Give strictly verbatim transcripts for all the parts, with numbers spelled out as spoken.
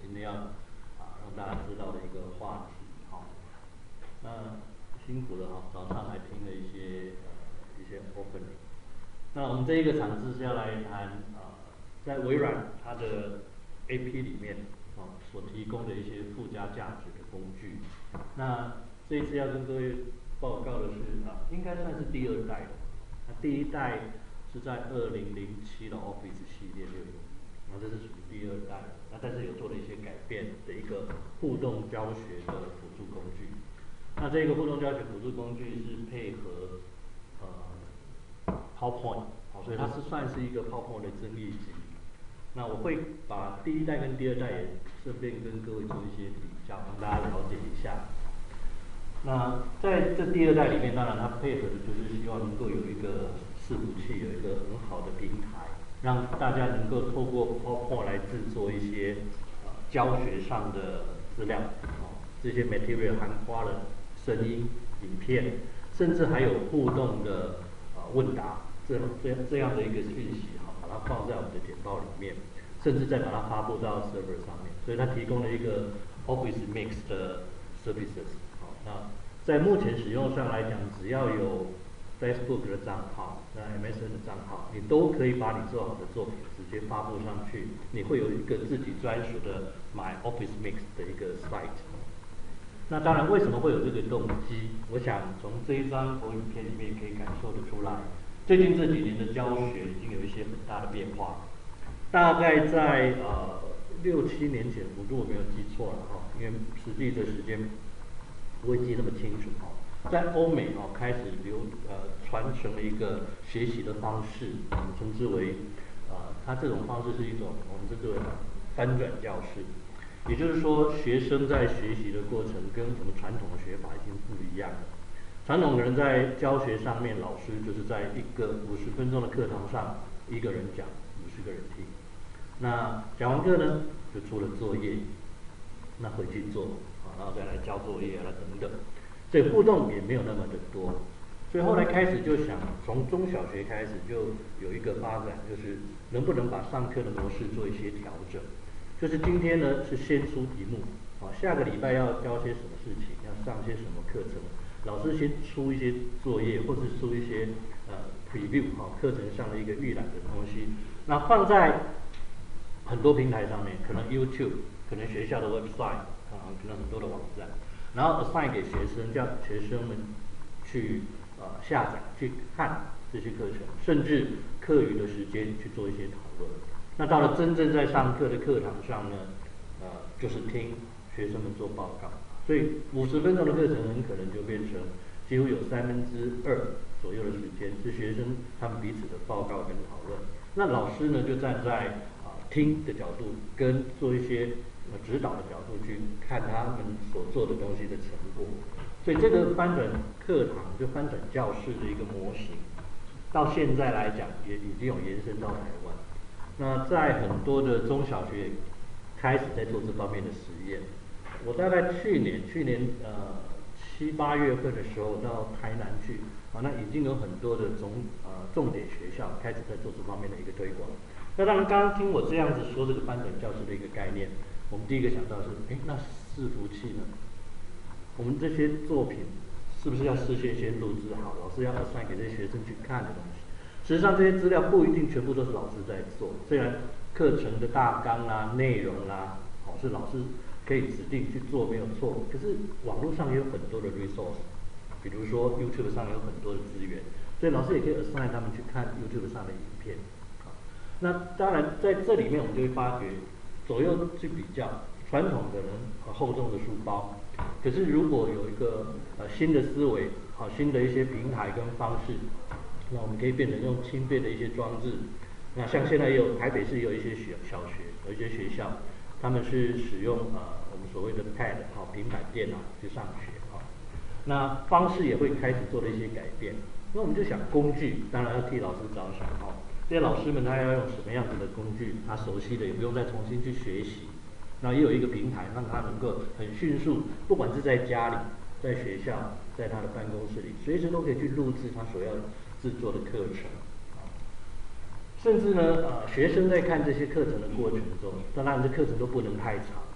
今天要啊让大家知道的一个话题。好，那辛苦了哈，早上还听了一些呃一些 opening。那我们这一个场次是要来谈啊、呃，在微软它的 A P 里面啊、哦、所提供的一些附加价值的工具。那这一次要跟各位报告的是啊，应该算是第二代的。那第一代是在二零零七的 Office 系列就有，那这是属于第二代，那但是有做了一些改变的一个互动教学的辅助工具。那这个互动教学辅助工具是配合呃 PowerPoint， 好，所以它是算是一个 PowerPoint 的增益集。那我会把第一代跟第二代也顺便跟各位做一些比较，让大家了解一下。那在这第二代里面，当然它配合的就是希望能够有一个伺服器，有一个很好的平台，让大家能够透过 PowerPoint 来制作一些呃教学上的资料，哦，这些 material 含括了声音、影片，甚至还有互动的呃问答，这这这样的一个讯息，哈，把它放在我们的简报里面，甚至再把它发布到 server 上面，所以它提供了一个 Office Mix 的 services。那在目前使用上来讲，只要有 Facebook 的账号、那 M S N 的账号，你都可以把你做好的作品直接发布上去。你会有一个自己专属的 My Office Mix 的一个 site。那当然，为什么会有这个动机？我想从这一张投影片里面可以感受得出来，最近这几年的教学已经有一些很大的变化。大概在呃六七年前，如果我没有记错了哈，因为实际的时间不会记那么清楚哦。在欧美哦开始流呃传承了一个学习的方式，我们称之为呃它这种方式是一种我们称之为翻转教室，也就是说学生在学习的过程跟我们传统的学法已经不一样了。传统的人在教学上面，老师就是在一个五十分钟的课堂上，一个人讲，五十个人听。那讲完课呢，就出了作业，那回去做。然后再来交作业啊等等，所以互动也没有那么的多，所以后来开始就想从中小学开始就有一个发展，就是能不能把上课的模式做一些调整，就是今天呢是先出题目，啊下个礼拜要教些什么事情，要上些什么课程，老师先出一些作业或是出一些呃 preview 啊课程上的一个预览的东西，那放在很多平台上面，可能 YouTube， 可能学校的 website。啊，可能很多的网站，然后 assign 给学生，叫学生们去呃下载、去看这些课程，甚至课余的时间去做一些讨论。那到了真正在上课的课堂上呢，呃，就是听学生们做报告。所以五十分钟的课程很可能就变成几乎有三分之二左右的时间是学生他们彼此的报告跟讨论。那老师呢，就站在啊、呃、听的角度跟做一些。指导的角度去看他们所做的东西的成果，所以这个翻转课堂就翻转教室的一个模型，到现在来讲也已经有延伸到台湾。那在很多的中小学开始在做这方面的实验。我大概去年去年呃七八月份的时候到台南去，啊，那已经有很多的重呃重点学校开始在做这方面的一个推广。那当然，刚刚听我这样子说这个翻转教室的一个概念。我们第一个想到是，哎，那伺服器呢？我们这些作品是不是要事先先录制好，老师要 assign 给这些学生去看的东西？实际上这些资料不一定全部都是老师在做，虽然课程的大纲啦、内容啦，好是老师可以指定去做没有错，可是网络上也有很多的 resource， 比如说 YouTube 上有很多的资源，所以老师也可以 assign 他们去看 YouTube 上的影片。好，那当然在这里面我们就会发觉。左右去比较，传统的人和厚重的书包，可是如果有一个呃新的思维，好新的一些平台跟方式，那我们可以变成用轻便的一些装置。那像现在也有台北市也有一些学小学，有一些学校，他们是使用呃我们所谓的 pad 好平板电脑去上学啊。那方式也会开始做了一些改变。那我们就想工具，当然要替老师着想哦。这些老师们他要用什么样子的工具，他熟悉的也不用再重新去学习。那也有一个平台让他能够很迅速，不管是在家里、在学校、在他的办公室里，随时都可以去录制他所要制作的课程。甚至呢，呃，学生在看这些课程的过程中，当然这课程都不能太长，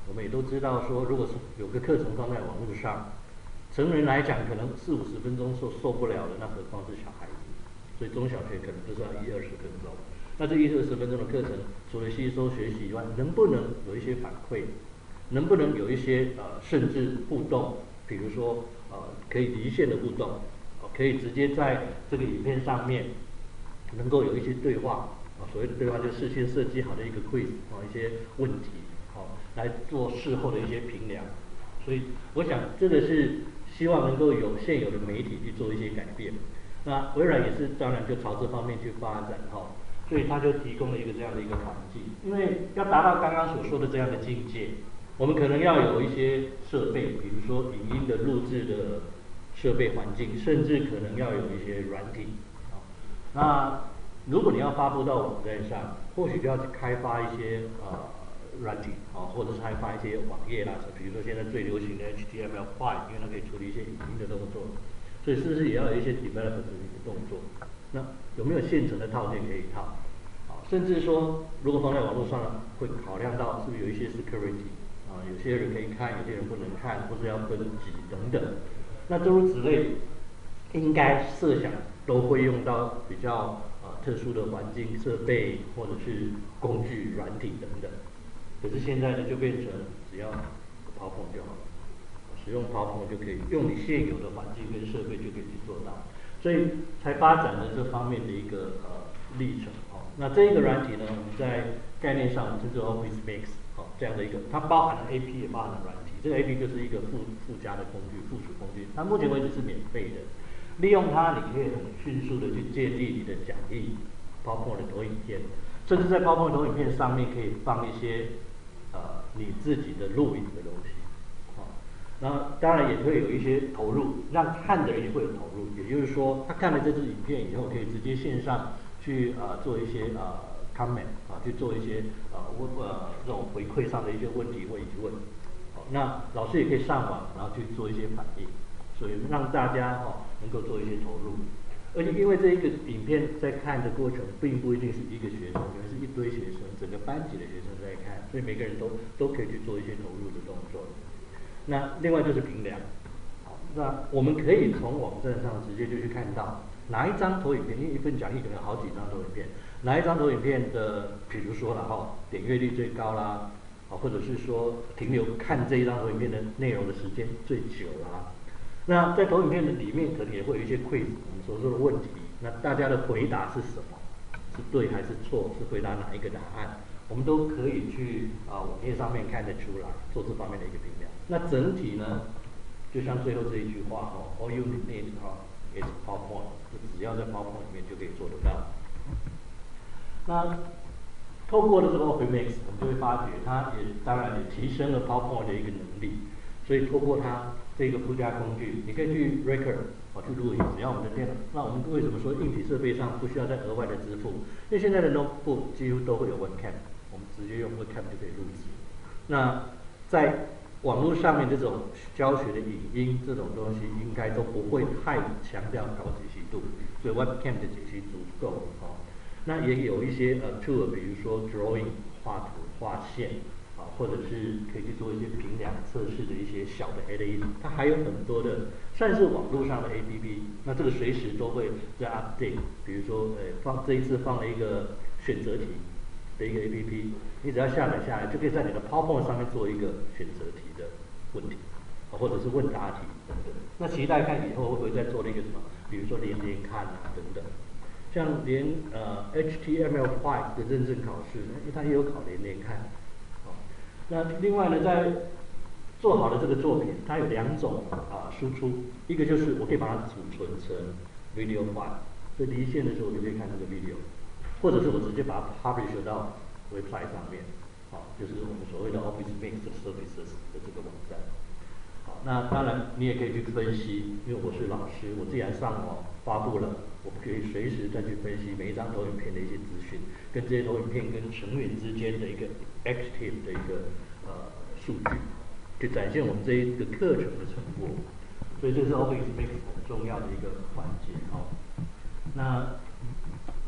我们也都知道说，如果是有个课程放在网络上，成人来讲可能四五十分钟受受不了了，那何况是小孩子？所以中小学可能就是要一二十分钟。那这一二十分钟的课程，除了吸收学习以外，能不能有一些反馈？能不能有一些呃甚至互动？比如说呃可以离线的互动，呃，可以直接在这个影片上面能够有一些对话啊，所谓的对话就是事先设计好的一个 quiz 啊，一些问题，好，来做事后的一些评量。所以我想这个是希望能够有现有的媒体去做一些改变。那微软也是当然就朝这方面去发展哈，所以它就提供了一个这样的一个环境。因为要达到刚刚所说的这样的境界，我们可能要有一些设备，比如说影音的录制的设备环境，甚至可能要有一些软体。那如果你要发布到网站上，或许就要去开发一些呃软体啊，或者是开发一些网页啦，比如说现在最流行的 H T M L 五，因为它可以处理一些影音的动作，所以是不是也要有一些 develop 的一个动作？那有没有现成的套件可以套？啊，甚至说如果放在网络上，会考量到是不是有一些 security 啊，有些人可以看，有些人不能看，或是要分级等等。那诸如此类，应该设想都会用到比较呃特殊的环境设备或者是工具软体等等。可是现在呢，就变成只要 PowerPoint 就好了，使用 PowerPoint 就可以用你现有的环境跟设备就可以去做到，所以才发展了这方面的一个呃历程哦。那这一个软体呢，我们在概念上称之为 Office Mix 哦，这样的一个，它包含了 A P 也包含了软体，这个 A P 就是一个附附加的工具、附属工具，它目前为止是免费的。利用它，你可以很迅速的去建立你的讲义、PowerPoint 的投影片，甚至在 PowerPoint 投影片上面可以放一些呃你自己的录影的东西，啊，那当然也会有一些投入，让看的人也会有投入，也就是说，他看了这支影片以后，可以直接线上去呃做一些呃 comment 啊，去做一些呃问呃这种回馈上的一些问题或疑问，好，那老师也可以上网，然后去做一些反应。所以让大家哈、哦、能够做一些投入，而且因为这一个影片在看的过程，并不一定是一个学生，可能是一堆学生，整个班级的学生在看，所以每个人都都可以去做一些投入的动作。那另外就是评量，好，那我们可以从网站上直接就去看到哪一张投影片，因为一份讲义可能有好几张投影片，哪一张投影片的，比如说了哈，点阅率最高啦，啊，或者是说停留看这一张投影片的内容的时间最久啦。那在投影片的里面，可能也会有一些 quiz， 我们所说的问题，那大家的回答是什么？是对还是错？是回答哪一个答案？我们都可以去啊、呃、网页上面看得出来，做这方面的一个评量。那整体呢，就像最后这一句话哦 ，all you need 哈 is PowerPoint， 就只要在 PowerPoint 里面就可以做得到。那透过了这个 Office Mix， 我们就会发觉它也当然也提升了 PowerPoint 的一个能力，所以透过它这个附加工具，你可以去 record 哦去录影，只要我们的电脑。那我们为什么说硬体设备上不需要再额外的支付？因为现在的 notebook 几乎都会有 webcam， 我们直接用 webcam 就可以录制。那在网络上面这种教学的影音这种东西，应该都不会太强调高解析度，所以 webcam 的解析足够哦。那也有一些呃 tool， 比如说 drawing 画图画线。或者是可以去做一些评量测试的一些小的 L E D， 它还有很多的算是网络上的 A P P， 那这个随时都会在 update。比如说，呃，放这一次放了一个选择题的一个 A P P， 你只要下载下来，就可以在你的 PowerPoint 上面做一个选择题的问题，或者是问答题等等。那期待看以后会不会再做那个什么，比如说连连看啊等等。像连呃 H T M L 五 的认证考试，因为它也有考连连看。那另外呢，在做好的这个作品，它有两种啊输出，一个就是我可以把它储存成 video file， 所以离线的时候我就可以看这个 video， 或者是我直接把它 publish 到 website 上面，好，就是我们所谓的 Office Mix Services 的这个网站。好，那当然你也可以去分析，因为我是老师，我既然上网发布了，我可以随时再去分析每一张投影片的一些资讯，跟这些投影片跟成员之间的一个 active 的一个呃数据，去展现我们这一个课程的成果。所以这是 Office Mix 很重要的一个环节。好，那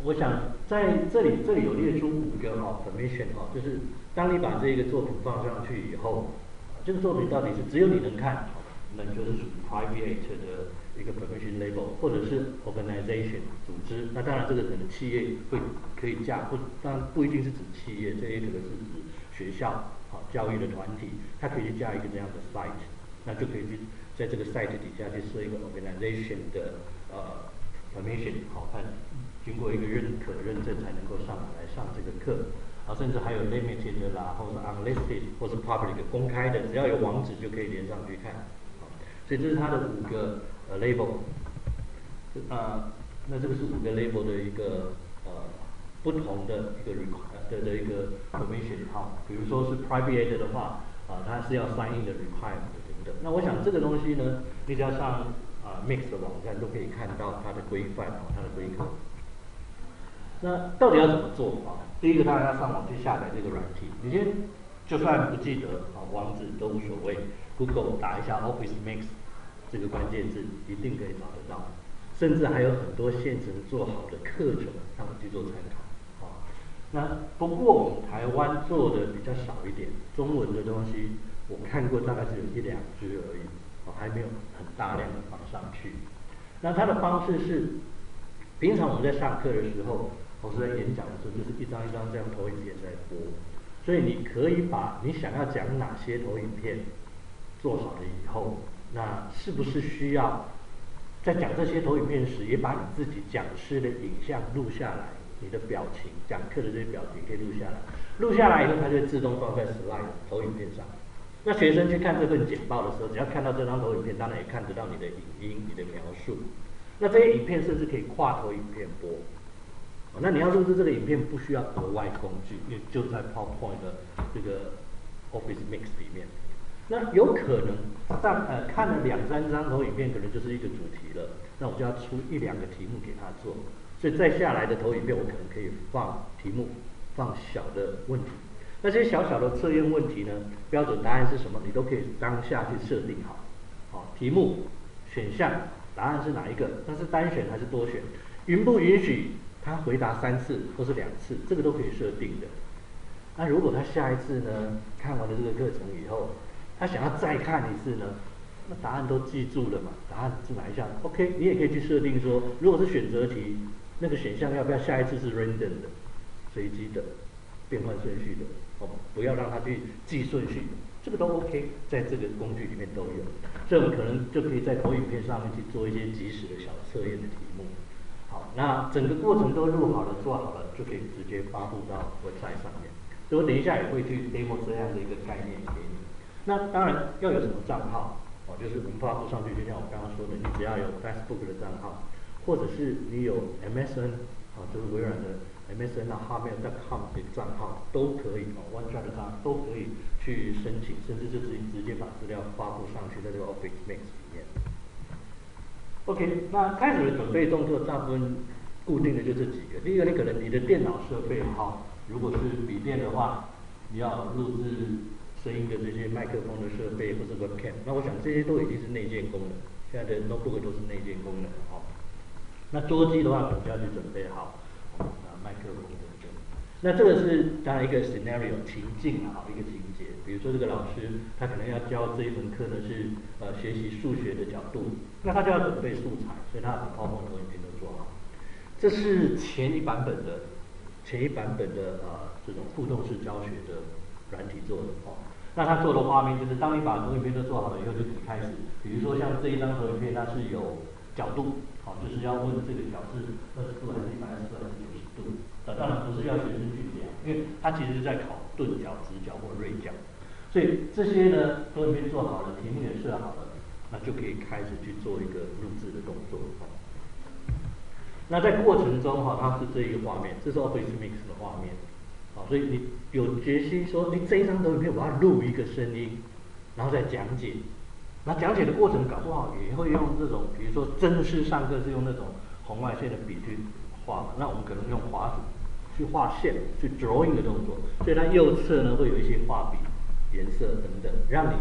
我想在这里这里有列出五个哈 permission 哈，就是当你把这个作品放上去以后，这个作品到底是只有你能看，那就是属于 private 的一个 permission label， 或者是 organization 组织。那当然这个可能企业会可以架，或当然不一定是指企业，这也可能是指学校好教育的团体，它可以去架一个这样的 site， 那就可以去在这个 site 底下去设一个 organization 的呃 permission， 好看。经过一个认可认证才能够上来上这个课，啊，甚至还有 limited 啦，或者 unlisted， 或是 public 公开的，只要有网址就可以连上去看。啊，所以这是它的五个呃 label， 啊，那这个是五个 label 的一个呃不同的一个 require 的的一个 permission 哈，比如说是 private 的话，啊，它是要 sign in 的 requirement 等等。那我想这个东西呢，你只要上啊 Mix 的网站都可以看到它的规范啊，它的规格。那到底要怎么做啊？第一个当然要上网去下载这个软体，你先就算不记得啊网址都无所谓 ，Google 打一下 Office Mix 这个关键字，一定可以找得到。甚至还有很多现成做好的课程让你去做参考。啊，那不过我们台湾做的比较少一点，中文的东西我看过大概是有一两支而已，啊还没有很大量的放上去。那它的方式是，平常我们在上课的时候。我是在演讲的时候，就是一张一张这样投影片在播，所以你可以把你想要讲哪些投影片做好了以后，那是不是需要在讲这些投影片时，也把你自己讲师的影像录下来，你的表情，讲课的这些表情可以录下来，录下来以后，它就会自动放在 slide 投影片上。那学生去看这份简报的时候，只要看到这张投影片，当然也看得到你的影音、你的描述。那这些影片甚至可以跨投影片播。那你要录制这个影片不需要额外工具，因为就在 PowerPoint 的这个 Office Mix 里面。那有可能上呃看了两三张投影片，可能就是一个主题了。那我就要出一两个题目给他做，所以再下来的投影片我可能可以放题目，放小的问题。那些小小的测验问题呢，标准答案是什么，你都可以当下去设定好。好，题目选项答案是哪一个？那是单选还是多选？允不允许他回答三次或是两次，这个都可以设定的。那如果他下一次呢，看完了这个课程以后，他想要再看一次呢，那答案都记住了嘛？答案是哪一项 ？OK， 你也可以去设定说，如果是选择题，那个选项要不要下一次是 random 的，随机的，变换顺序的，哦，不要让他去记顺序，这个都 OK， 在这个工具里面都有。所以我们可能就可以在投影片上面去做一些即时的小测验的题目。好，那整个过程都录好了、做好了，就可以直接发布到 website 上面。所以我等一下也会去 demo 这样的一个概念给你。那当然要有什么账号哦，就是我们发布上去，就像我刚刚说的，你只要有 Facebook 的账号，或者是你有 M S N 啊，就是微软的 M S N 啊 hotmail 点 com 的账号都可以哦 ，OneDrive 的账号都可以去申请，甚至就直直接把资料发布上去在这个 Office Mix 里面。OK， 那开始的准备动作大部分固定的就这几个。第一个，你可能你的电脑设备好，如果是笔电的话，你要录制声音的这些麦克风的设备或是 webcam， 那我想这些都已经是内建功能，现在的 notebook 都是内建功能哦。那桌机的话，可能就要去准备好啊麦克风等等。那这个是当然一个 scenario 情境啊，一个情节。比如说这个老师他可能要教这一门课呢是呃学习数学的角度，那他就要准备素材，所以他把 PowerPoint 投影片都做好。这是前一版本的前一版本的呃这种互动式教学的软体做的哦。那他做的画面就是当你把投影片都做好了以后，就可以开始，比如说像这一张投影片它是有角度，好、哦，就是要问这个角是二十度还是一百二十度还是九十度，呃当然不是要学生去量，因为它其实是在考钝角、直角或锐角。所以这些呢，投影片做好了，题目也设好了，那就可以开始去做一个录制的动作。那在过程中哈，它是这一个画面，这是 Office Mix 的画面，好，所以你有决心说，你这一张投影片我要录一个声音，然后再讲解。那讲解的过程搞不好也会用这种，比如说正式上课是用那种红外线的笔去画，那我们可能用滑鼠去画线，去 drawing 的动作，所以它右侧呢会有一些画笔。颜色等等，让你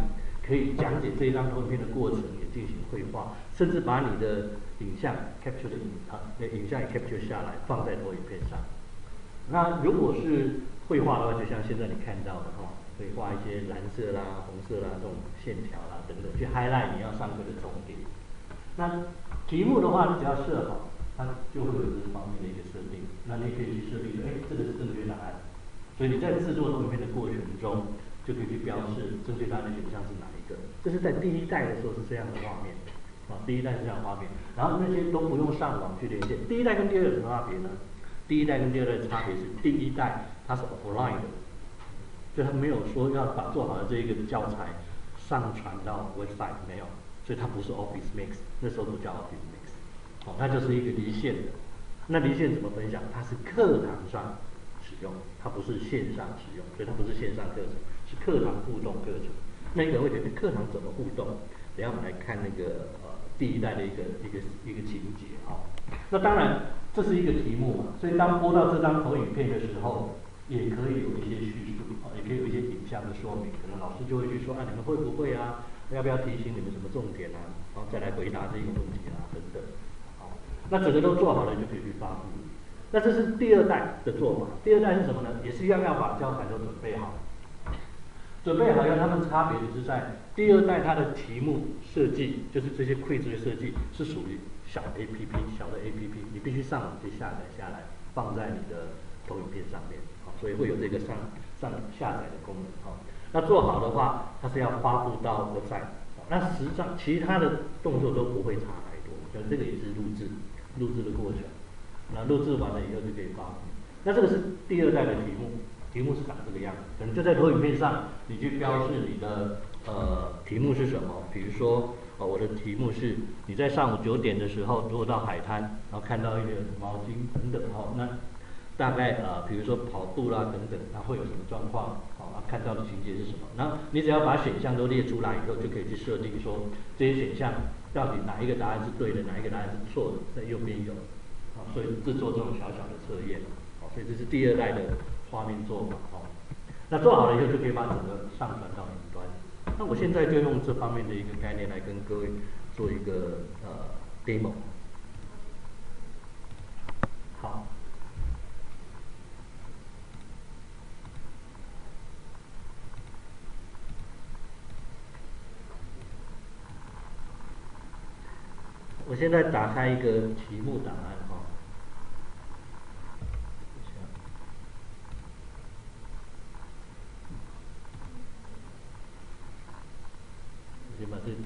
可以讲解这一张投影片的过程，也进行绘画，甚至把你的影像 capture 的影啊，那影像也 capture 下来，放在投影片上。那如果是绘画的话，就像现在你看到的哈，可以画一些蓝色啦、红色啦这种线条啦等等，去 highlight 你要上课的重点。那题目的话，你只要设好，它就会有这方面的一个设定。那你也可以去设定说，哎，这个是正确答案。所以你在制作投影片的过程中，就可以去标示正确答案的选项是哪一个。这是在第一代的时候是这样的画面，啊，第一代是这样的画面。然后那些都不用上网去连线。第一代跟第二代有什么差别呢？第一代跟第二代的差别是，第一代它是 offline 的，就它没有说要把做好的这一个教材上传到 website 没有，所以它不是 Office Mix， 那时候不叫 Office Mix， 哦，它就是一个离线的。那离线怎么分享？它是课堂上使用，它不是线上使用，所以它不是线上课程，是课堂互动课程。那个人会觉得课堂怎么互动？等一下我们来看那个呃第一代的一个一个一个情节啊。那当然这是一个题目嘛，所以当播到这张投影片的时候，也可以有一些叙述啊，也可以有一些影像的说明。可能老师就会去说啊，你们会不会啊？要不要提醒你们什么重点啊？然后再来回答这个问题啊等等。好，那整个都做好了就可以去发布。那这是第二代的做法。第二代是什么呢？也是一样要把教材都准备好。准备好要他们差别就是在第二代它的题目设计，就是这些 quiz 的设计是属于小 A P P 小的 A P P， 你必须上网去下载下来，放在你的投影片上面，好，所以会有这个上上下载的功能，好，那做好的话，它是要发布到website，那实际上其他的动作都不会差太多，所以这个也是录制录制的过程，那录制完了以后就可以发布，那这个是第二代的题目。题目是长这个样子，可能就在投影片上，你去标示你的呃题目是什么。比如说，哦，我的题目是你在上午九点的时候，如果到海滩，然后看到一个毛巾等等，哦，那大概呃，比如说跑步啦等等，它会有什么状况？哦，看到的情节是什么？然后你只要把选项都列出来以后，就可以去设定说这些选项到底哪一个答案是对的，哪一个答案是错的，在右边有，啊，所以制作这种小小的测验，好，所以这是第二代的画面做法，哦，那做好了以后就可以把整个上传到云端。那我现在就用这方面的一个概念来跟各位做一个呃 demo。好，我现在打开一个题目档案，哈，我先把这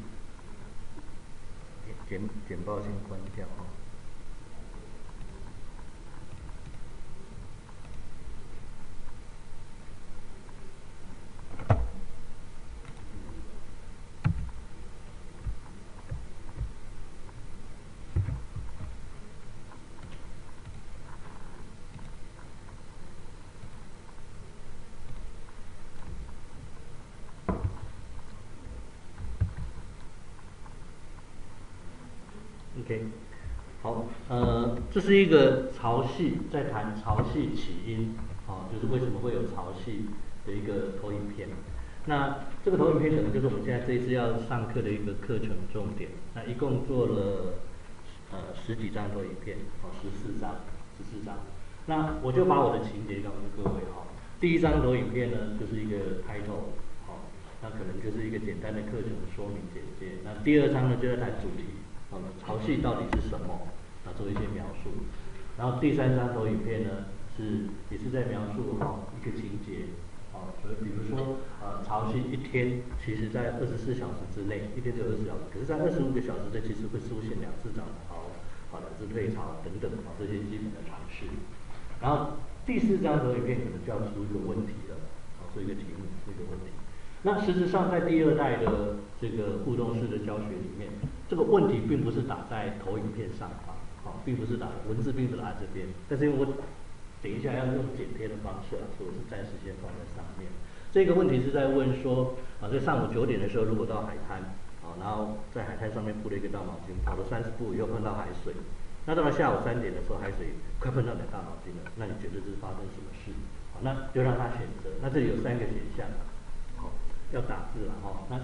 简简报先关掉，哈。OK， 好，呃，这是一个潮汐，在谈潮汐起因，啊，就是为什么会有潮汐的一个投影片。那这个投影片可能就是我们现在这一次要上课的一个课程重点。那一共做了呃十几张投影片，哦，十四张，十四张。那我就把我的情节告诉各位哈。第一张投影片呢，就是一个 title， 好，那可能就是一个简单的课程说明简介。那第二章呢，就在谈主题。好，潮汐到底是什么？啊，做一些描述。然后第三张投影片呢，是也是在描述哈一个情节。好，所以比如说呃潮汐一天，其实在二十四小时之内，一天只有二十四小时，可是在二十五个小时内，其实会出现两次涨潮，好两次退潮等等，啊这些基本的常识。然后第四张投影片可能就要出一个问题了，啊，出一个题目，出一个问题。那实质上在第二代的这个互动式的教学里面，这个问题并不是打在投影片上啊，好，并不是打文字，并不是打在这边。但是因为我等一下要用剪贴的方式啊，所以我是暂时先放在上面。这个问题是在问说啊，在上午九点的时候，如果到海滩啊，然后在海滩上面铺了一个大毛巾，跑了三十步以后碰到海水，那到了下午三点的时候，海水快碰到你的大毛巾了，那你觉得这是发生什么事？好，那就让他选择。那这里有三个选项。要打字了哈，那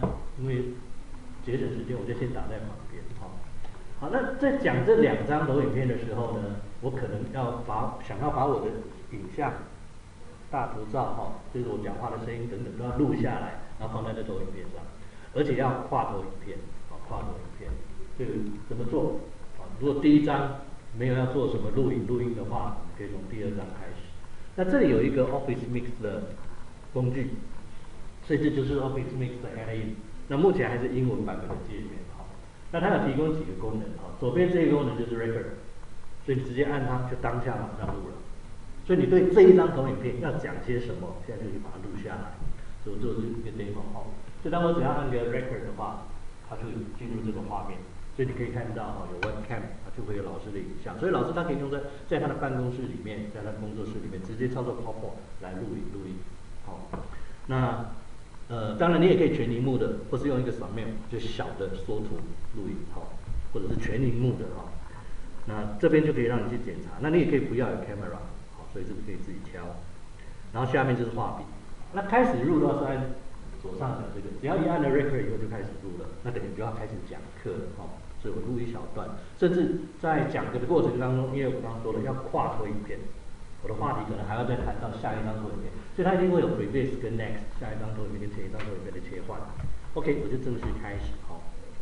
因为节省时间，我就先打在旁边。好，好，那在讲这两张投影片的时候呢，我可能要把想要把我的影像、大头照哈，就是我讲话的声音等等都要录下来，然后放在这投影片上，而且要跨投影片，啊，跨投影片，这个怎么做？啊，如果第一张没有要做什么录影录音的话，可以从第二张开始。那这里有一个 Office Mix 的工具，所以这就是 Office Mix 的 add-in。那目前还是英文版本的界面，好，那它有提供几个功能，哈，左边这个功能就是 Record， 所以你直接按它就当下马上录了。所以你对这一张投影片要讲些什么，现在就去把它录下来，所以做这个 demo， 哈。所以当我只要按个 Record 的话，它就进入这个画面。所以你可以看到哈，有 webcam， 它就会有老师的影像。所以老师他可以用在在他的办公室里面，在他的工作室里面直接操作 PowerPoint 来录影录音。好，那呃当然你也可以全荧幕的，或是用一个扫描就小的缩图录影，好，或者是全荧幕的哈。那这边就可以让你去检查。那你也可以不要有 camera， 好，所以这个可以自己挑。然后下面就是画笔。那开始录的话是按左上角这个，只要一按了 record 以后就开始录了，那等于就要开始讲课了，哈。所以我录一小段，甚至在讲课的过程当中，因为我刚刚说了要跨投影片，我的话题可能还要再谈到下一张投影片，所以它一定会有 previous 跟 next 下一张投影片跟前一张投影片的切换。OK， 我就正式开始，好。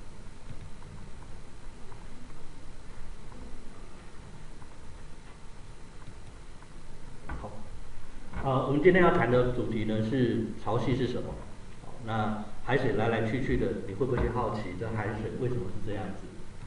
好，呃，我们今天要谈的主题呢是潮汐是什么？好，那海水来来去去的，你会不会去好奇这海水为什么是这样子？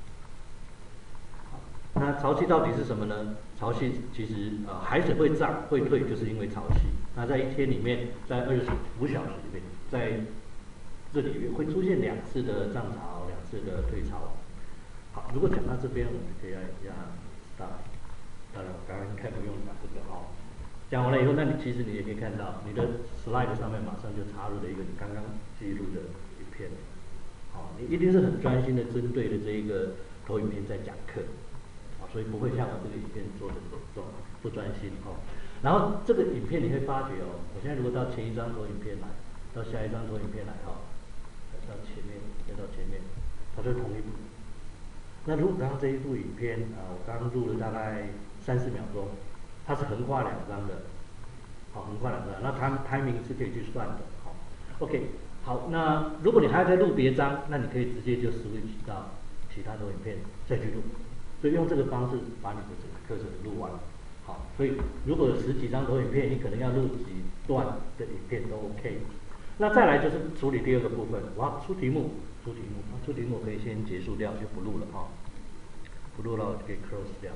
那潮汐到底是什么呢？潮汐其实呃海水会涨会退，就是因为潮汐。那在一天里面，在二十五小时里面，在这里面会出现两次的涨潮，两次的退潮。好，如果讲到这边，我们就可以按一下 stop。当然，我刚刚应该不用讲这个哈。讲完了以后，那你其实你也可以看到，你的 slide 上面马上就插入了一个你刚刚记录的影片。好，你一定是很专心的针对的这一个投影片在讲课。所以不会像我这个影片做的这种不专心哦。然后这个影片你会发觉哦，我现在如果到前一张投影片来，到下一张投影片来哈，到前面再到前面，它就是同一部。那如果刚刚这一部影片啊、呃，我刚录了大概三四秒钟，它是横跨两张的，好，横跨两张，那它 timing 是可以去算的，好 ，OK， 好，那如果你还要再录别张，那你可以直接就 switch 到其他投影片再去录。所以用这个方式把你的整个课程录完，好，所以如果有十几张投影片，你可能要录几段的影片都 OK。那再来就是处理第二个部分，我要出题目，出题目，出题目可以先结束掉，就不录了哈，不录了我就可以 close 掉。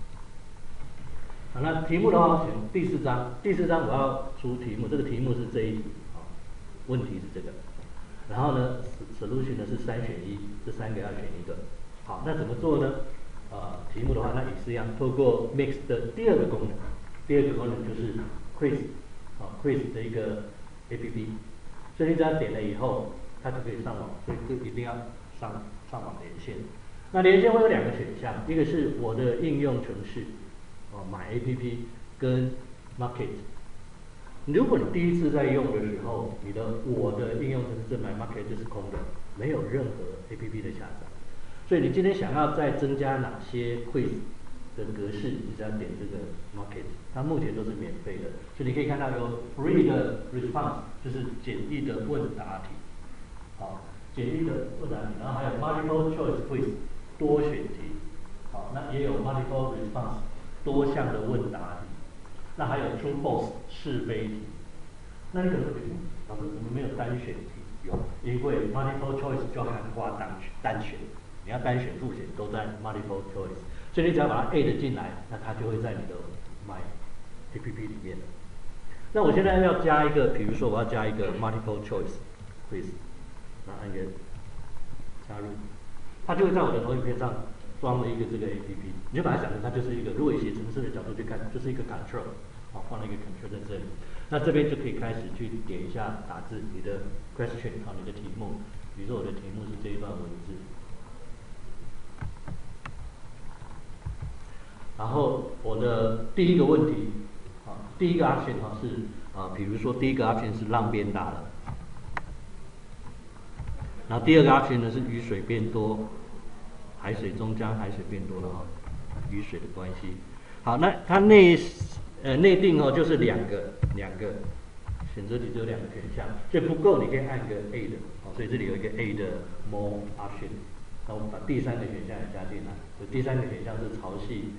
好，那题目的话，我选第四章，第四章我要出题目，这个题目是这一题，好，问题是这个，然后呢 ，solution 呢是三选一，这三个要选一个，好，那怎么做呢？呃，题目的话，那也是一样，透过 Mix 的第二个功能，第二个功能就是 Quiz， 啊 ，Quiz 的一个 A P P， 所以你只要点了以后，它就可以上网，所以就一定要上上网连线。那连线会有两个选项，一个是我的应用程式，哦、啊，买 A P P 跟 Market。如果你第一次在用的时候，你的我的应用程式买 Market 就是空的，没有任何 A P P 的下载。所以你今天想要再增加哪些 quiz 的格式，你只要点这个 market， 它目前都是免费的。所以你可以看到有 free 的 response， 就是简易的问答题，好，简易的问答题，然后还有 multiple choice quiz 多选题，好，那也有 multiple response 多项的问答题，那还有 true false 是非题。那你可能会觉得，老师怎么没有单选题？有，因为 multiple choice 就涵盖单单选。你要单选复选都在 multiple choice， 所以你只要把它 add 进来，那它就会在你的 My A P P 里面。那我现在要加一个，比如说我要加一个 multiple choice quiz， 那按个加入，它就会在我的投影片上装了一个这个 A P P， 你就把它想成它就是一个，如果以写程式的角度去看，就是一个 control， 好，放了一个 control 在这里，那这边就可以开始去点一下打字你的 question， 好，你的题目，比如说我的题目是这一段文字。然后我的第一个问题，啊，第一个 option 哈是啊，比如说第一个 option 是浪变大了， 然后第二个 option 呢是雨水变多，海水中将海水变多了哈、哦，雨水的关系。好，那它内呃内定哦就是两个两个选择题只有两个选项，所以不够你可以按个 A 的，好、哦，所以这里有一个 A 的 more option， 那我们把第三个选项也加进来，所以第三个选项是潮汐。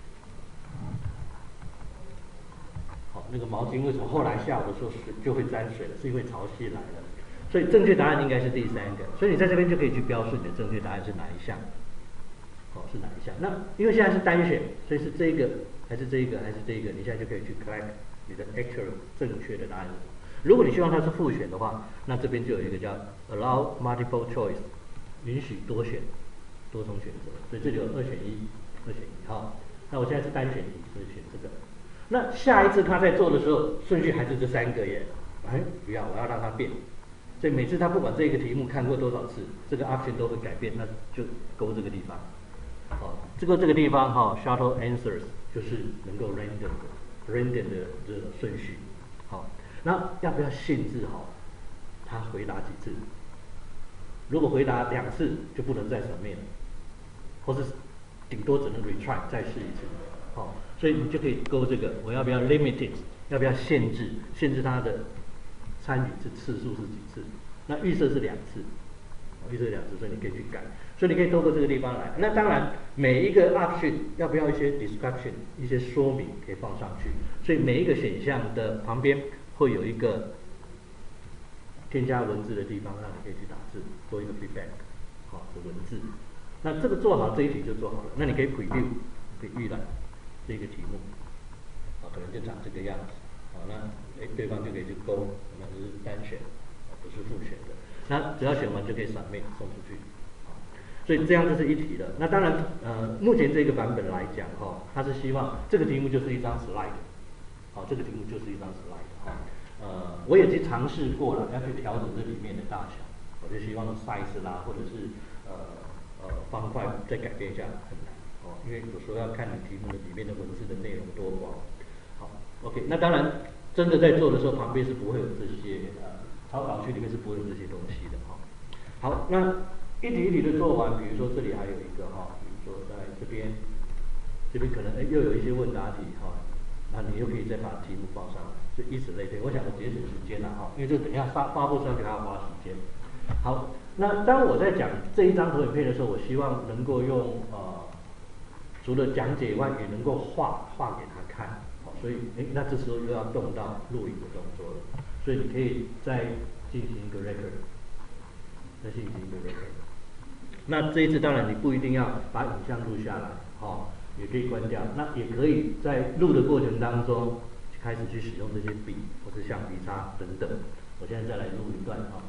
好，那个毛巾为什么后来下午的时候水就会沾水了？是因为潮汐来了。所以正确答案应该是第三个。所以你在这边就可以去标示你的正确答案是哪一项。哦，是哪一项？那因为现在是单选，所以是这个还是这一个还是这一个？你现在就可以去 click 你的 actual 正确的答案是什么。如果你希望它是复选的话，那这边就有一个叫 allow multiple choice， 允许多选多重选择。所以这里有二选一，二选一。好，那我现在是单选题，所以选这个。那下一次他在做的时候，顺序还是这三个耶？哎，不要，我要让它变。所以每次他不管这个题目看过多少次，这个 option 都会改变，那就勾这个地方。好，这个这个地方哈、哦、，shuttle answers 就是能够 random 的 random 的这个顺序。好，那要不要限制好他回答几次？如果回答两次就不能再submit了，或是顶多只能 retry 再试一次。好，所以你就可以勾这个，我要不要 limited， 要不要限制？限制它的参与次次数是几次？那预设是两次，预设两次，所以你可以去改。所以你可以透过这个地方来。那当然，每一个 option 要不要一些 description， 一些说明可以放上去。所以每一个选项的旁边会有一个添加文字的地方，让你可以去打字，做一个 feedback， 好的文字。那这个做好这一题就做好了。那你可以 preview， 可以预览这个题目，啊，可能就长这个样子。好，那哎对方就可以去勾，那是单选，不是复选的。那只要选完就可以submit送出去。所以这样就是一题了。那当然，呃，目前这个版本来讲，哈、哦，它是希望这个题目就是一张 slide， 好、哦，这个题目就是一张 slide， 哈、哦，呃，我也去尝试过了，要去调整这里面的大小，我就希望 size 啦，或者是呃呃方块再改变一下很难，哦，因为有时候要看你题目的里面的文字的内容多广。好 ，OK， 那当然真的在做的时候，旁边是不会有这些呃草稿区里面是不会有这些东西的，哈、哦。好，那。一题一题的做完，比如说这里还有一个哈，比如说在这边，这边可能哎又有一些问答题哈，那你又可以再把题目放上来，就以此类推。我想我节省时间了哈，因为这等一下发发布出来给他花时间。好，那当我在讲这一张投影片的时候，我希望能够用呃除了讲解以外，也能够画画给他看。好，所以哎那这时候又要动到录影的动作了，所以你可以再进行一个 record， 再进行一个 record。那这一次当然你不一定要把影像录下来，哦，也可以关掉。那也可以在录的过程当中开始去使用这些笔或是橡皮擦等等。我现在再来录一段啊、哦。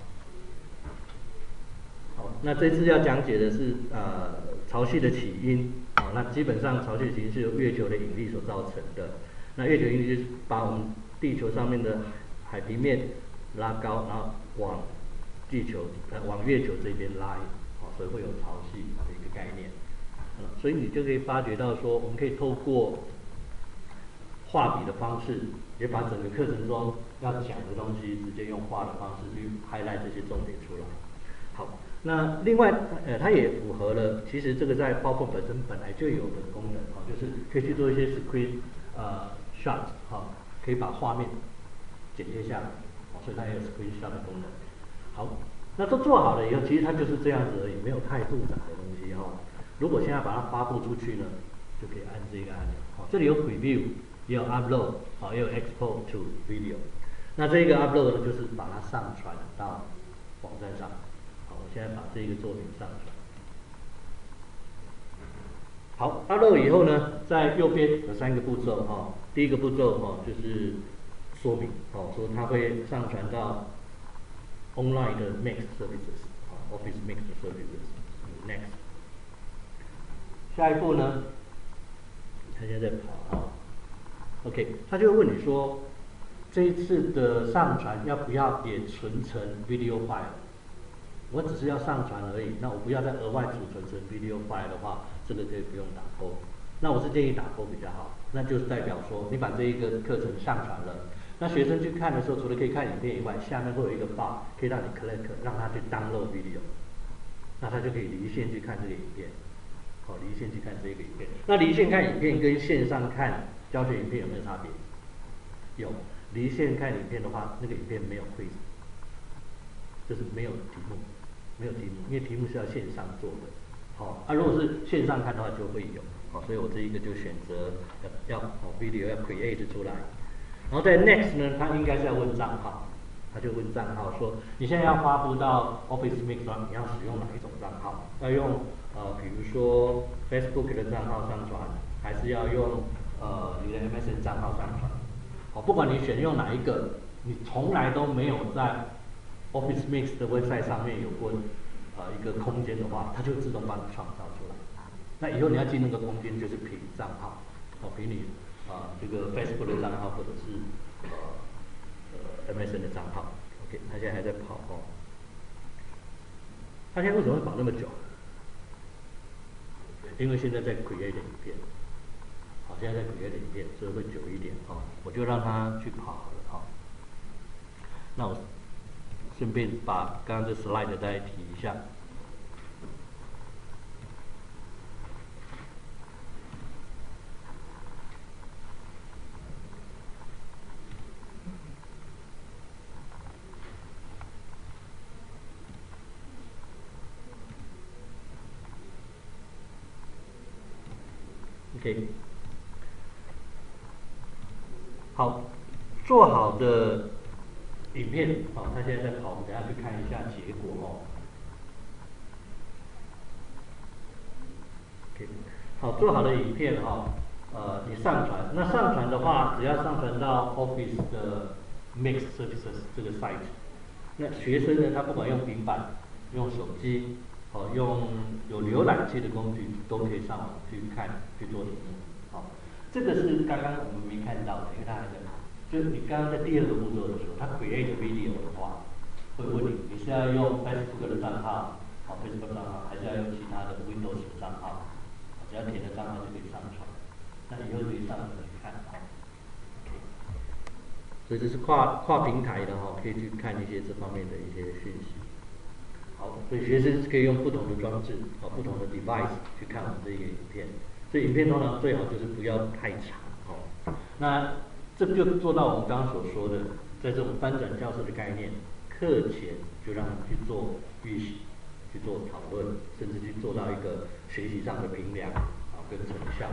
好，那这次要讲解的是呃潮汐的起因啊、哦。那基本上潮汐的起因是由月球的引力所造成的。那月球引力就是把我们地球上面的海平面拉高，然后往地球呃往月球这边拉。所以会有潮汐的一个概念，嗯，所以你就可以发觉到说，我们可以透过画笔的方式，也把整个课程中要讲的东西，直接用画的方式去 highlight 这些重点出来。好，那另外呃，它也符合了，其实这个在 PowerPoint 本身本来就有的功能啊，就是可以去做一些 screen 呃 shot 哈，可以把画面剪接下来，所以它也有 screen shot 的功能。好。那都做好了以后，其实它就是这样子而已，没有太复杂的东西哈、哦。如果现在把它发布出去呢，就可以按这个按钮。好、哦，这里有 preview， 也有 upload， 好、哦，也有 export to video。那这个 upload 呢，就是把它上传到网站上。好，我现在把这个作品上传。好 ，upload 以后呢，在右边有三个步骤哈、哦。第一个步骤哈、哦，就是说明，哦，说它会上传到online 的 mixed services， 啊 ，Office mixed services，next。下一步呢，他现在在跑啊 ，OK， 他就会问你说，这一次的上传要不要也存成 video file？ 我只是要上传而已，那我不要再额外储存成 video file 的话，这个可以不用打勾。那我是建议打勾比较好，那就是代表说你把这一个课程上传了， 那学生去看的时候，除了可以看影片以外，下面会有一个 bar 可以让你 click， 让他去 download video， 那他就可以离线去看这个影片。好，离线去看这个影片。那离线看影片跟线上看教学影片有没有差别？有。离线看影片的话，那个影片没有 quiz， 就是没有题目，没有题目，因为题目是要线上做的。好，啊，如果是线上看的话就会有。好，所以我这一个就选择要要哦 video 要 create 出来。然后在 next 呢，他应该是要问账号，他就问账号说，你现在要发布到 Office Mix 上，你要使用哪一种账号？要用呃，比如说 Facebook 的账号上传，还是要用呃你的 M S N 账号上传？好，不管你选用哪一个，你从来都没有在 Office Mix 的 website 上面有过呃一个空间的话，它就自动帮你创造出来。那以后你要进那个空间，就是凭账号，哦，凭你啊、呃、这个 Facebook 的账号或者是呃呃 M S N 的账号。OK， 他现在还在跑哦。他现在为什么会跑那么久？因为现在在 create 影片。好，现在在 create 影片，所以会久一点哦。我就让他去跑好了哈、哦。那我顺便把刚刚这 slide 再提一下。OK， 好，做好的影片，好、哦，他现在在跑，我们等一下去看一下结果哦。OK， 好，做好的影片哈、哦，呃，你上传，那上传的话，只要上传到 Office 的 Mix Services 这个 site， 那学生呢，他不管用平板、用手机，哦，用有浏览器的工具，都可以上网去看去做题目。好，这个是刚刚我们没看到的，因为它还在跑。就是你刚刚在第二个步骤的时候，它 create video 的话，会问你你是要用 Facebook 的账号，好 Facebook 账号，还是要用其他的 Windows 的账号？只要填了账号就可以上传。那以后可以上传去看。OK， 所以这是跨跨平台的哈，可以去看一些这方面的一些讯息。好，所以学生是可以用不同的装置，哦，不同的 device 去看我们这一个影片。所以影片通常最好就是不要太长，哦。那这就做到我们刚刚所说的，在这种翻转教室的概念，课前就让他们去做预习，去做讨论，甚至去做到一个学习上的评量，啊，跟成效。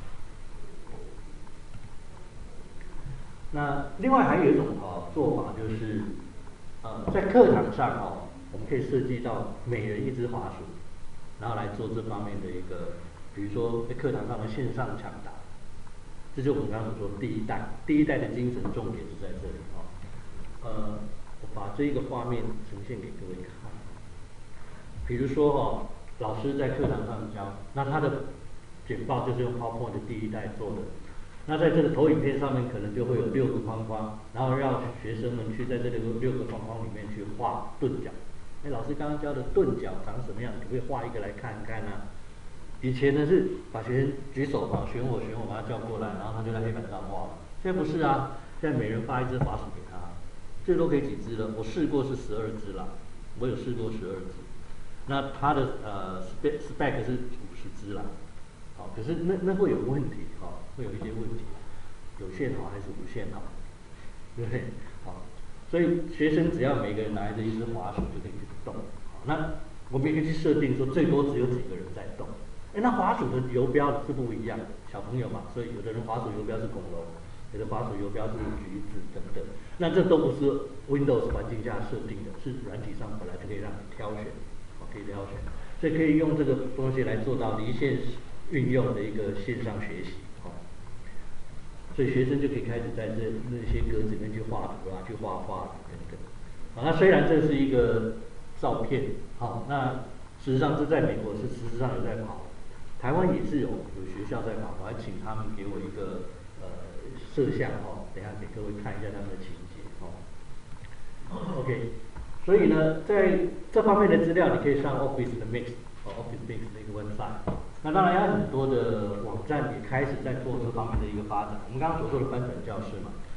那另外还有一种哦做法就是，呃，在课堂上哦，我们可以设计到每人一只滑鼠，然后来做这方面的一个，比如说在课堂上的线上抢答，这就是我们刚刚所说的第一代，第一代的精神重点是在这里哦。呃，我把这一个画面呈现给各位看。比如说哦，老师在课堂上教，那他的简报就是用 PowerPoint 的第一代做的。那在这个投影片上面可能就会有六个框框，然后让学生们去在这六个六个框框里面去画钝角。哎，老师刚刚教的钝角长什么样？可不可以画一个来看看呢、啊？以前呢是把学生举手嘛，选我选我，把他叫过来，然后他就在黑板上画了。现在不是啊，现在每人发一只滑鼠给他，最多可以几只了？我试过是十二只啦，我有试过十二只。那他的呃 spec spec 是五十只啦。好，可是那那会有问题，哈、哦，会有一些问题，有线好还是无线好，对不对？好，所以学生只要每个人拿着一只滑鼠就可以去动。好，那我们也可以去设定说最多只有几个人在动。哎，那滑鼠的游标是不一样的，小朋友嘛，所以有的人滑鼠游标是恐龙，有的滑鼠游标是橘子等等。那这都不是 Windows 环境下设定的，是软体上本来就可以让你挑选，好，可以挑选，所以可以用这个东西来做到离线运用的一个线上学习，哦，所以学生就可以开始在这那些格子里面去画图啊，去画画等等。好，那虽然这是一个照片，好，那事实上这在美国是事实上有在跑，台湾也是有有学校在跑，我还请他们给我一个呃摄像哦，等一下给各位看一下他们的情节哦。OK， 所以呢，在这方面的资料你可以上 Office 的 Mix 哦 Office Mix 的一个 website。那当然，有很多的网站也开始在做这方面的一个发展。我们刚刚所说的翻转教室嘛，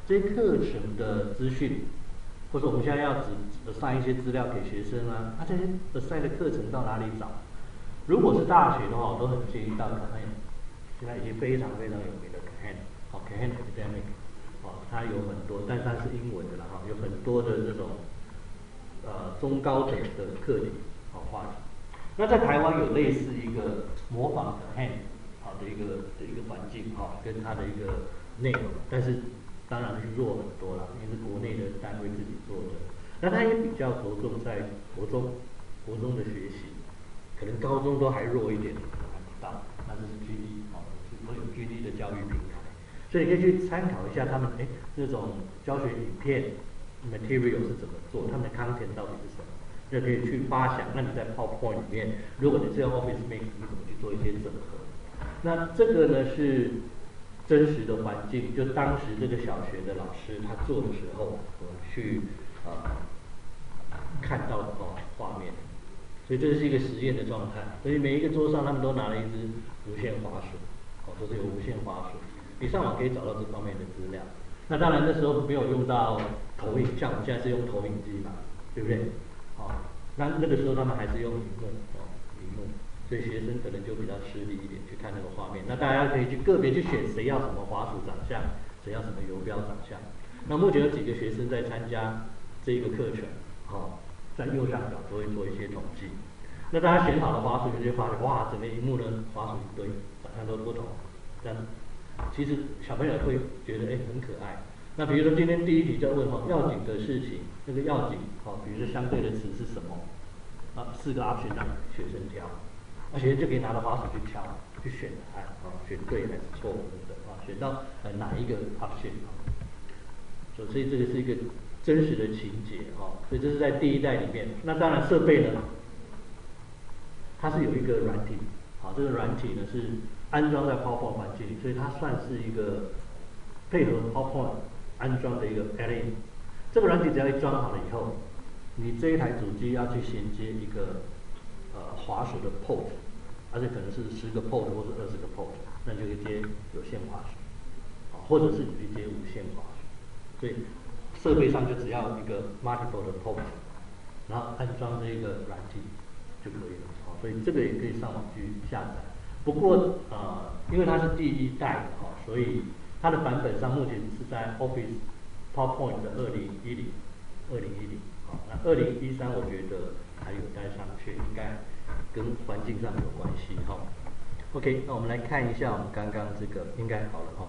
这些课程的资讯，或者我们现在要只上一些资料给学生啊，那、啊、这些 assign 的课程到哪里找？如果是大学的话，我都很建议到 Kahan， 现在已经非常非常有名的 Kahan， 好 Kahan Academic， 好，它有很多，但它是英文的啦哈，有很多的这种呃中高等的课题好话题。那在台湾有类似一个模仿 Kahan 好的一个的一个环境哈，跟它的一个内容，但是当然是弱很多啦，因为是国内的单位自己做的。那它也比较着重在国中国中的学习，可能高中都还弱一点，还不到，那这是 G D 哦，都有 G D 的教育平台，所以你可以去参考一下他们哎这种教学影片 material 是怎么做，他们的 content 到底是什么。就可以去发想，那你在 PowerPoint 里面，如果你是用 Office Mix， 你怎么去做一些整合？那这个呢是真实的环境，就当时这个小学的老师他做的时候，我去呃看到的哦画面，所以这是一个实验的状态。所以每一个桌上他们都拿了一支无线滑鼠，哦，都是有无线滑鼠，你上网可以找到这方面的资料。那当然那时候没有用到投影，像我们现在是用投影机嘛，对不对？哦，那那个时候他们还是用荧幕哦，荧幕，所以学生可能就比较吃力一点去看那个画面。那大家可以去个别去选谁要什么滑鼠长相，谁要什么游标长相。那目前有几个学生在参加这一个课程，哦，在右上角都会做一些统计。那大家选好了滑鼠，就会发现哇，整个荧幕呢滑鼠一堆，长相都不同。这样，其实小朋友会觉得哎很可爱。那比如说今天第一题就问哈要紧的事情，那个要紧哦，比如说相对的词是什么？啊，四个 option 让学生挑，那学生就可以拿着滑鼠去挑，去选答案啊，选对还是错误等等啊，选到呃哪一个 option 啊？所以这个是一个真实的情节哈，所以这是在第一代里面。那当然设备呢，它是有一个软体，好，这个软体呢是安装在 PowerPoint 环境里，所以它算是一个配合 PowerPoint 安装的一个 add-in。这个软体只要一装好了以后，你这一台主机要去衔接一个呃滑鼠的 port， 而且可能是十个 port 或者二十个 port， 那你就可以接有线滑鼠，啊，或者是你去接无线滑鼠。所以设备上就只要一个 multiple 的 port， 然后安装这个软体就可以了。好，所以这个也可以上网去下载。不过呃，因为它是第一代的哈，所以它的版本上目前是在 Office PowerPoint 的二零一零，二零一零，好，那二零一三我觉得还有待商榷，应该跟环境上有关系哈。OK， 那我们来看一下我们刚刚这个应该好了哈。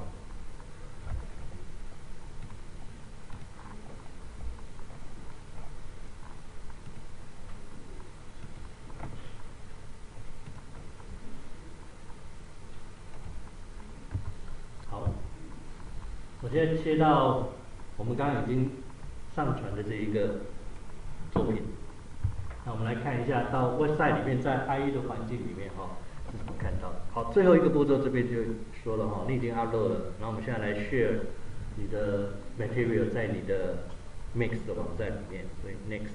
好，我现在切到我们刚刚已经上传的这一个作品，那我们来看一下到 website 里面，在 I E 的环境里面哈是怎么看到的。好，最后一个步骤这边就说了哈，你已经 upload 了，然后我们现在来 share 你的 material 在你的 Mix 的网站里面，所以 next。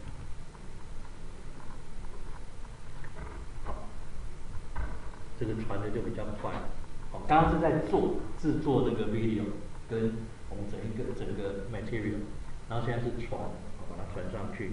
好，这个传的就比较快。好，刚刚是在做制作那个 video 跟我们整一个整个 material， 然后现在是传，把它传上去。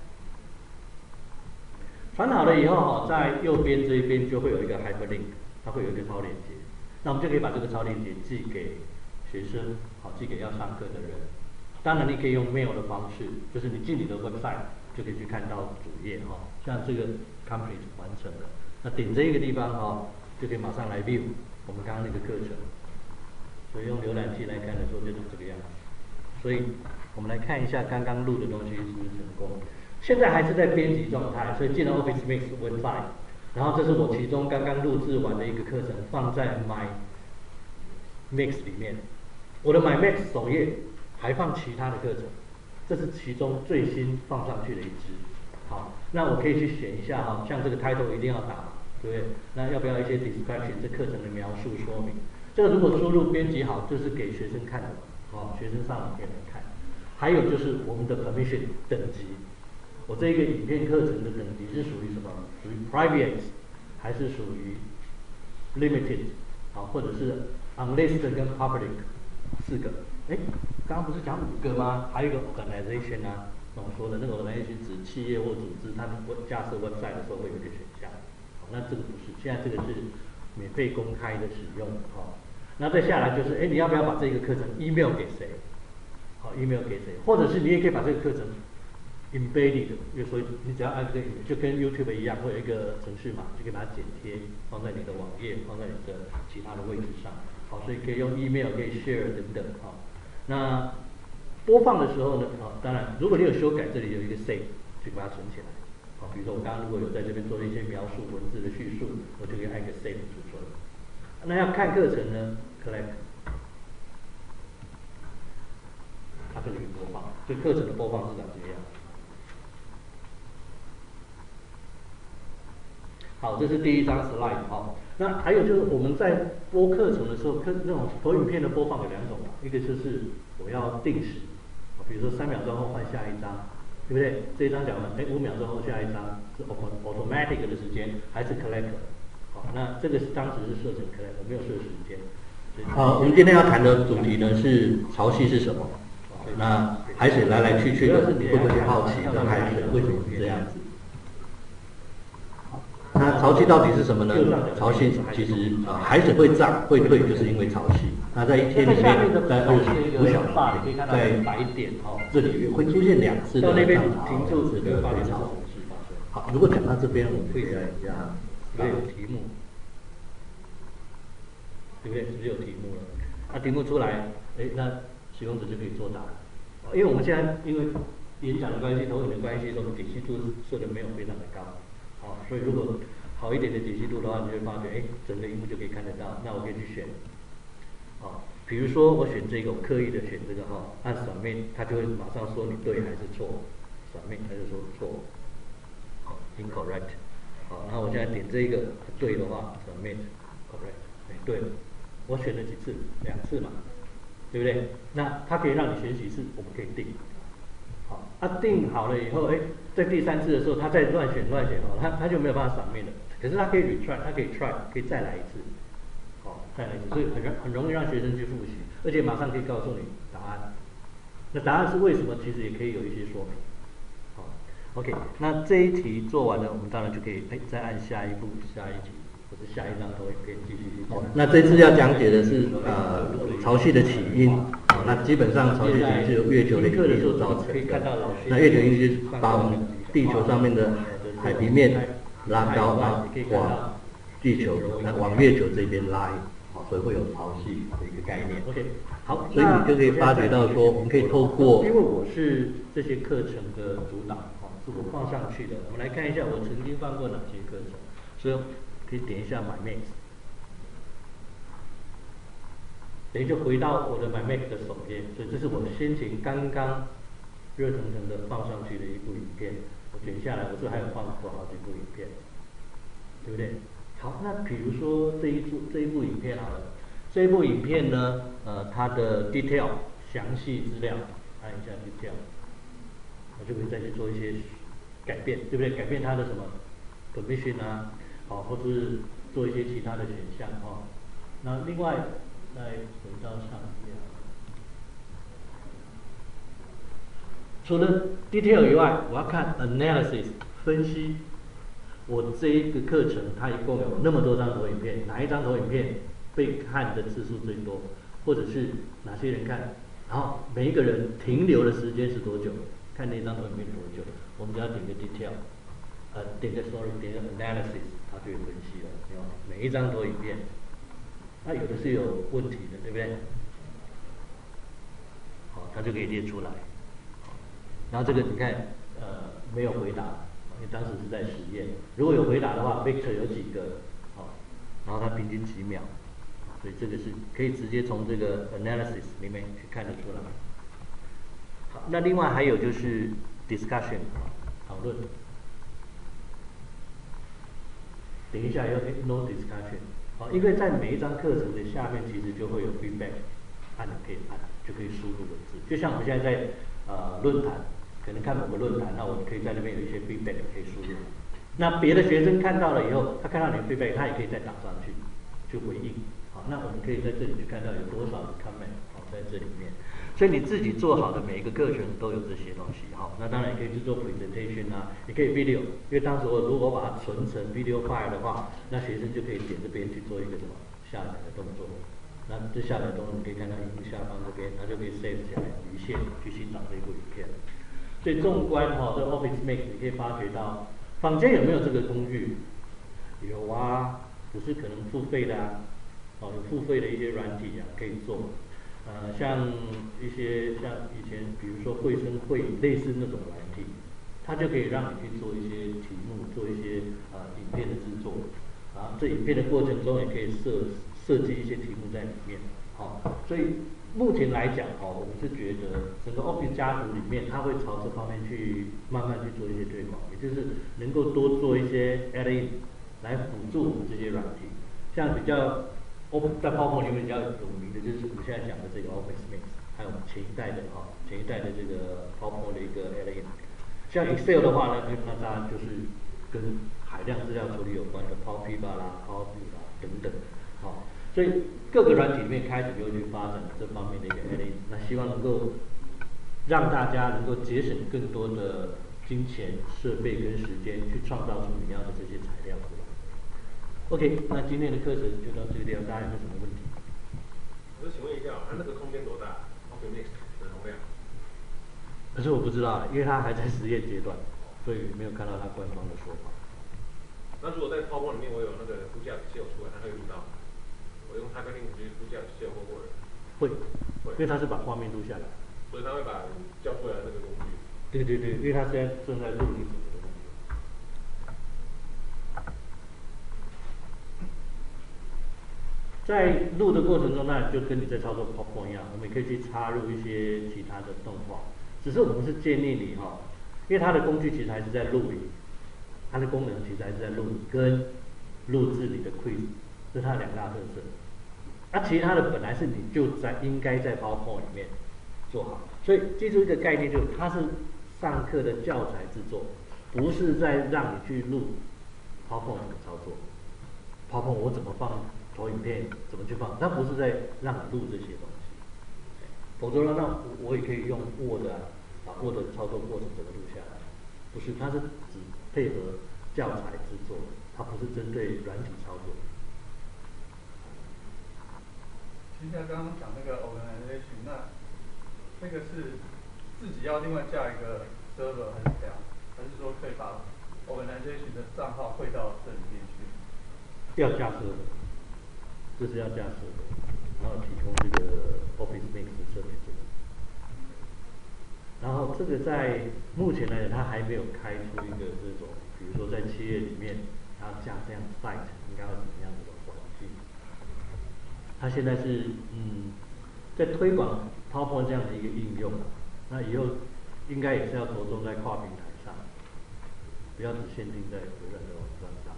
传好了以后哈，在右边这一边就会有一个 hyperlink， 它会有一个超链接，那我们就可以把这个超链接寄给学生，好，寄给要上课的人。当然你可以用 mail 的方式，就是你进你的 website 就可以去看到主页哈，像这个 complete 完成了，那点这个地方哈，就可以马上来 view 我们刚刚那个课程。所以用浏览器来看的时候就是这个样子。所以我们来看一下刚刚录的东西是不是成功。现在还是在编辑状态，所以进了 Office Mix website， 然后这是我其中刚刚录制完的一个课程，放在 My Mix 里面。我的 My Mix 首页还放其他的课程，这是其中最新放上去的一支。好，那我可以去选一下哈，像这个 title 一定要打，对不对？那要不要一些 description 这课程的描述说明？这个如果输入编辑好，就是给学生看的，好，学生上网给人看。还有就是我们的 permission 等级，我这个影片课程的等级是属于什么？属于 private 还是属于 limited？ 好，或者是 unlisted 跟 public 四个。 哎，刚刚不是讲五个吗？还有一个 organization 啊，我们说的那个 organization 指企业或组织，他们架设 website 的时候会有一个选项。好，那这个不是，现在这个是免费公开的使用。好，那再下来就是，哎，你要不要把这个课程 email 给谁？好 ，email 给谁？或者是你也可以把这个课程 embedded， 比如说你只要按这个，就跟 YouTube 一样，会有一个程序嘛，就可以把它剪贴放在你的网页，放在你的其他的位置上。好，所以可以用 email， 可以 share 等等。好，那播放的时候呢，啊，当然如果你有修改，这里有一个 save， 就把它存起来。好，比如说我刚刚如果有在这边做一些描述文字的叙述，我就可以按个 save 储存。那要看课程呢 ，collect。它这里播放，所以课程的播放是长这样。好，这是第一张 slide 哈。那还有就是我们在播课程的时候，课那种投影片的播放有两种，一个就是我要定时，比如说三秒钟后换下一张，对不对？这一张讲完，哎，五秒钟后下一张是 automatic 的时间，还是 collect？ 好，那这个是当时是设成 collect， 没有设时间。好，我们今天要谈的主题呢是潮汐是什么？那海水来来去去的，你会不会好奇这海水为什么是这样子？那潮汐到底是什么呢？潮汐其实呃海水会涨会退，就是因为潮汐。那在一天里面，在二十五小时，在白点哦，这里会出现两次的涨潮，两次的退潮。好，如果讲到这边，我们可以来一下，有有题目，对不对？是不是有题目了？那题目出来，哎，那使用者就可以作答了。因为我们现在因为演讲的关系、投影的关系，我们解析度设的没有非常的高，好，所以如果好一点的解析度的话，你会发觉，哎，整个荧幕就可以看得到。那我可以去选，好，比如说我选这个，我刻意的选这个哈，按 submit， 它就会马上说你对还是错 ，submit 它就说错，好 ，incorrect， 好，然后我现在点这个对的话 ，submit，correct， 哎，对了，我选了几次？两次嘛。对不对？那它可以让你选几次，我们可以定。好，啊定好了以后，哎，在第三次的时候，它再乱选乱选哦，它它就没有办法闪面了。可是它可以 retry， 它可以 try， 可以再来一次。好，再来一次，所以很很容易让学生去复习，而且马上可以告诉你答案。那答案是为什么？其实也可以有一些说明。好 ，OK， 那这一题做完了，我们当然就可以哎再按下一步，下一题。或者下一张投影片继续去讲。那这次要讲解的是呃潮汐的起因。好，那基本上潮汐起因是由月球的引力所造成的。那月球引力就是把我们地球上面的海平面拉高，然后往地球，那往月球这边拉，好，所以会有潮汐的一个概念。OK， 好，所以你就可以发觉到说，我们可以透过，因为我是这些课程的主导，好，是我放上去的。我们来看一下我曾经放过哪些课程，所以。可以点一下 My Max， 等于就回到我的 My Max 的首页，所以这是我先前刚刚热腾腾的放上去的一部影片。我点下来，我这还有放过好几部影片，对不对？好，那比如说这一部这一部影片好了，这一部影片呢，呃，它的 detail 详细资料，按一下 detail， 我就可以再去做一些改变，对不对？改变它的什么 permission 啊。好，或者是做一些其他的选项哈。那另外，再回到上面，除了 detail 以外，我要看 analysis 分析。我这一个课程它一共有那么多张投影片，哪一张投影片被看的次数最多，或者是哪些人看，然后每一个人停留的时间是多久，看那张投影片多久，我们只要点个 detail。呃，点个 sorry， 点个 analysis， 它就有分析了，有每一张投影片，那有的是有问题的，对不对？好，它就可以列出来。然后这个你看，呃，没有回答，因为当时是在实验。如果有回答的话 ，vector 有几个，好，然后它平均几秒，所以这个是可以直接从这个 analysis 里面去看得出来。好，那另外还有就是 discussion 讨论。等一下要 no discussion， 好，因为在每一张课程的下面其实就会有 feedback， 按可以按就可以输入文字，就像我们现在在呃论坛，可能看某个论坛，那我们可以在那边有一些 feedback 可以输入。那别的学生看到了以后，他看到你的 feedback， 他也可以再打上去，去回应。好，那我们可以在这里去看到有多少的 comment， 好，在这里面。 所以你自己做好的每一个课程都有这些东西，好，那当然也可以去做 presentation 啊，也可以 video， 因为当时我如果把它存成 video file 的话，那学生就可以点这边去做一个什么下载的动作。那这下载动作你可以看到荧幕下方这边，它就可以 save 起来离线去欣赏这部影片。所以纵观哈、哦，这 Office Max 你可以发觉到，坊间有没有这个工具？有啊，只是可能付费的啊，哦，有付费的一些软体啊可以做。呃，像一些像以前，比如说绘声绘影类似那种软体，它就可以让你去做一些题目，做一些呃影片的制作。啊，这影片的过程中也可以设设计一些题目在里面。好、哦，所以目前来讲，哦，我们是觉得整个 Office 家族里面，它会朝这方面去慢慢去做一些推广，也就是能够多做一些 add-in 来辅助我们这些软体，像比较。在泡沫里面比较有名的就是我们现在讲的这个 Office Max， 还有前一代的哈、哦，前一代的这个泡沫的一个 add-in。像 Excel 的话呢，那当然就是跟海量资料处理有关的 Power Pivot 啦、Power View 啦等等，好、哦，所以各个软体里面开始就会去发展这方面的一个 add-in， 那希望能够让大家能够节省更多的金钱、设备跟时间，去创造出你要的这些材料出来。OK， 那今天的课程就到这个地方，大家有没有什么问题？ 我请问一下，它那个空间多大 ？Office Max 的容量？ 可是我不知道，因为它还在实验阶段，所以没有看到它官方的说法。 那如果在泡沫里面我有那个估价秀出来，它会录到吗？我用 Hyperlink 去估价秀或或者会，因为它是把画面录下来， 所以它会把叫出来的那个工具。 对对对，因为它现在正在录你整个的工作。在录的过程中，那就跟你在操作 PowerPoint 一样，我们也可以去插入一些其他的动画。只是我们是建议你哈、哦，因为它的工具其实还是在录影，它的功能其实还是在录影跟录制你的 quiz， 这是它的两大特色。那、啊、其他的本来是你就在应该在 PowerPoint 里面做好，所以记住一个概念，就是它是上课的教材制作，不是在让你去录 PowerPoint 怎么操作 ，PowerPoint 我怎么放投影片，怎么去放，它不是在让你录这些东西。否则呢，那我也可以用 Word 啊，把 Word 的操作过程整个录下来，不是，它是只配合教材制作，它不是针对软体操作。 其实像刚刚讲那个 organization， 那那个是自己要另外架一个 server 还是怎样？还是说可以把 organization 的账号汇到这里面去？ 要架设的，这是要架设的，然后提供这个 Office Max 的设备这个。然后这个在目前来讲，它还没有开出一个这种，比如说在企业里面，它架这样 site 应该要怎么样的环境。它现在是嗯，在推广 PowerPoint 这样的一个应用，那以后应该也是要着重在跨平台上，不要只限定在微软的网站上。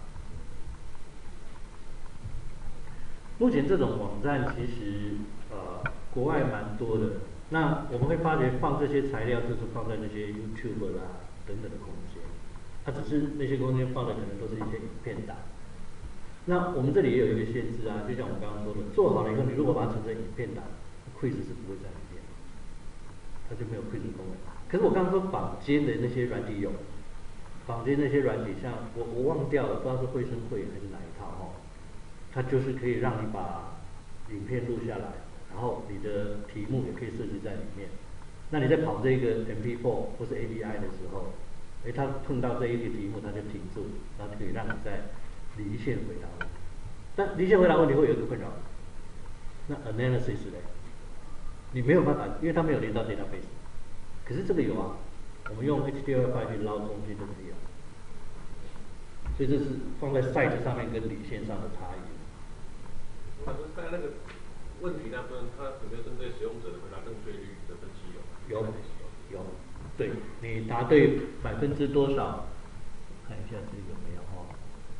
目前这种网站其实呃国外蛮多的，那我们会发觉放这些材料就是放在那些 YouTube 啦等等的空间，它只是那些空间放的可能都是一些影片档。那我们这里也有一个限制啊，就像我们刚刚说的，做好了以后，你如果把它存成影片档 ，quiz 是不会在里面，它就没有 quiz 功能。可是我刚刚说坊间的那些软体有，坊间那些软体像我我忘掉了，不知道是绘声绘影还是哪一套哦，它就是可以让你把影片录下来，然后你的题目也可以设置在里面。那你在跑这个 M P 四 或是 A P I 的时候，哎，它碰到这一个题目，它就停住，然后就可以让你在离线回答问题。但离线回答问题会有一个困扰，那 analysis 呢？你没有办法，因为它没有连到 database。可是这个有啊，我们用 H T M L 去捞东西就可以了。所以这是放在 site 上面跟离线上的差异。 那在那个问题那边，它有没有针对使用者的回答正确率的分析有？ 有，有，对，你答对百分之多少？看一下这个有没有哦。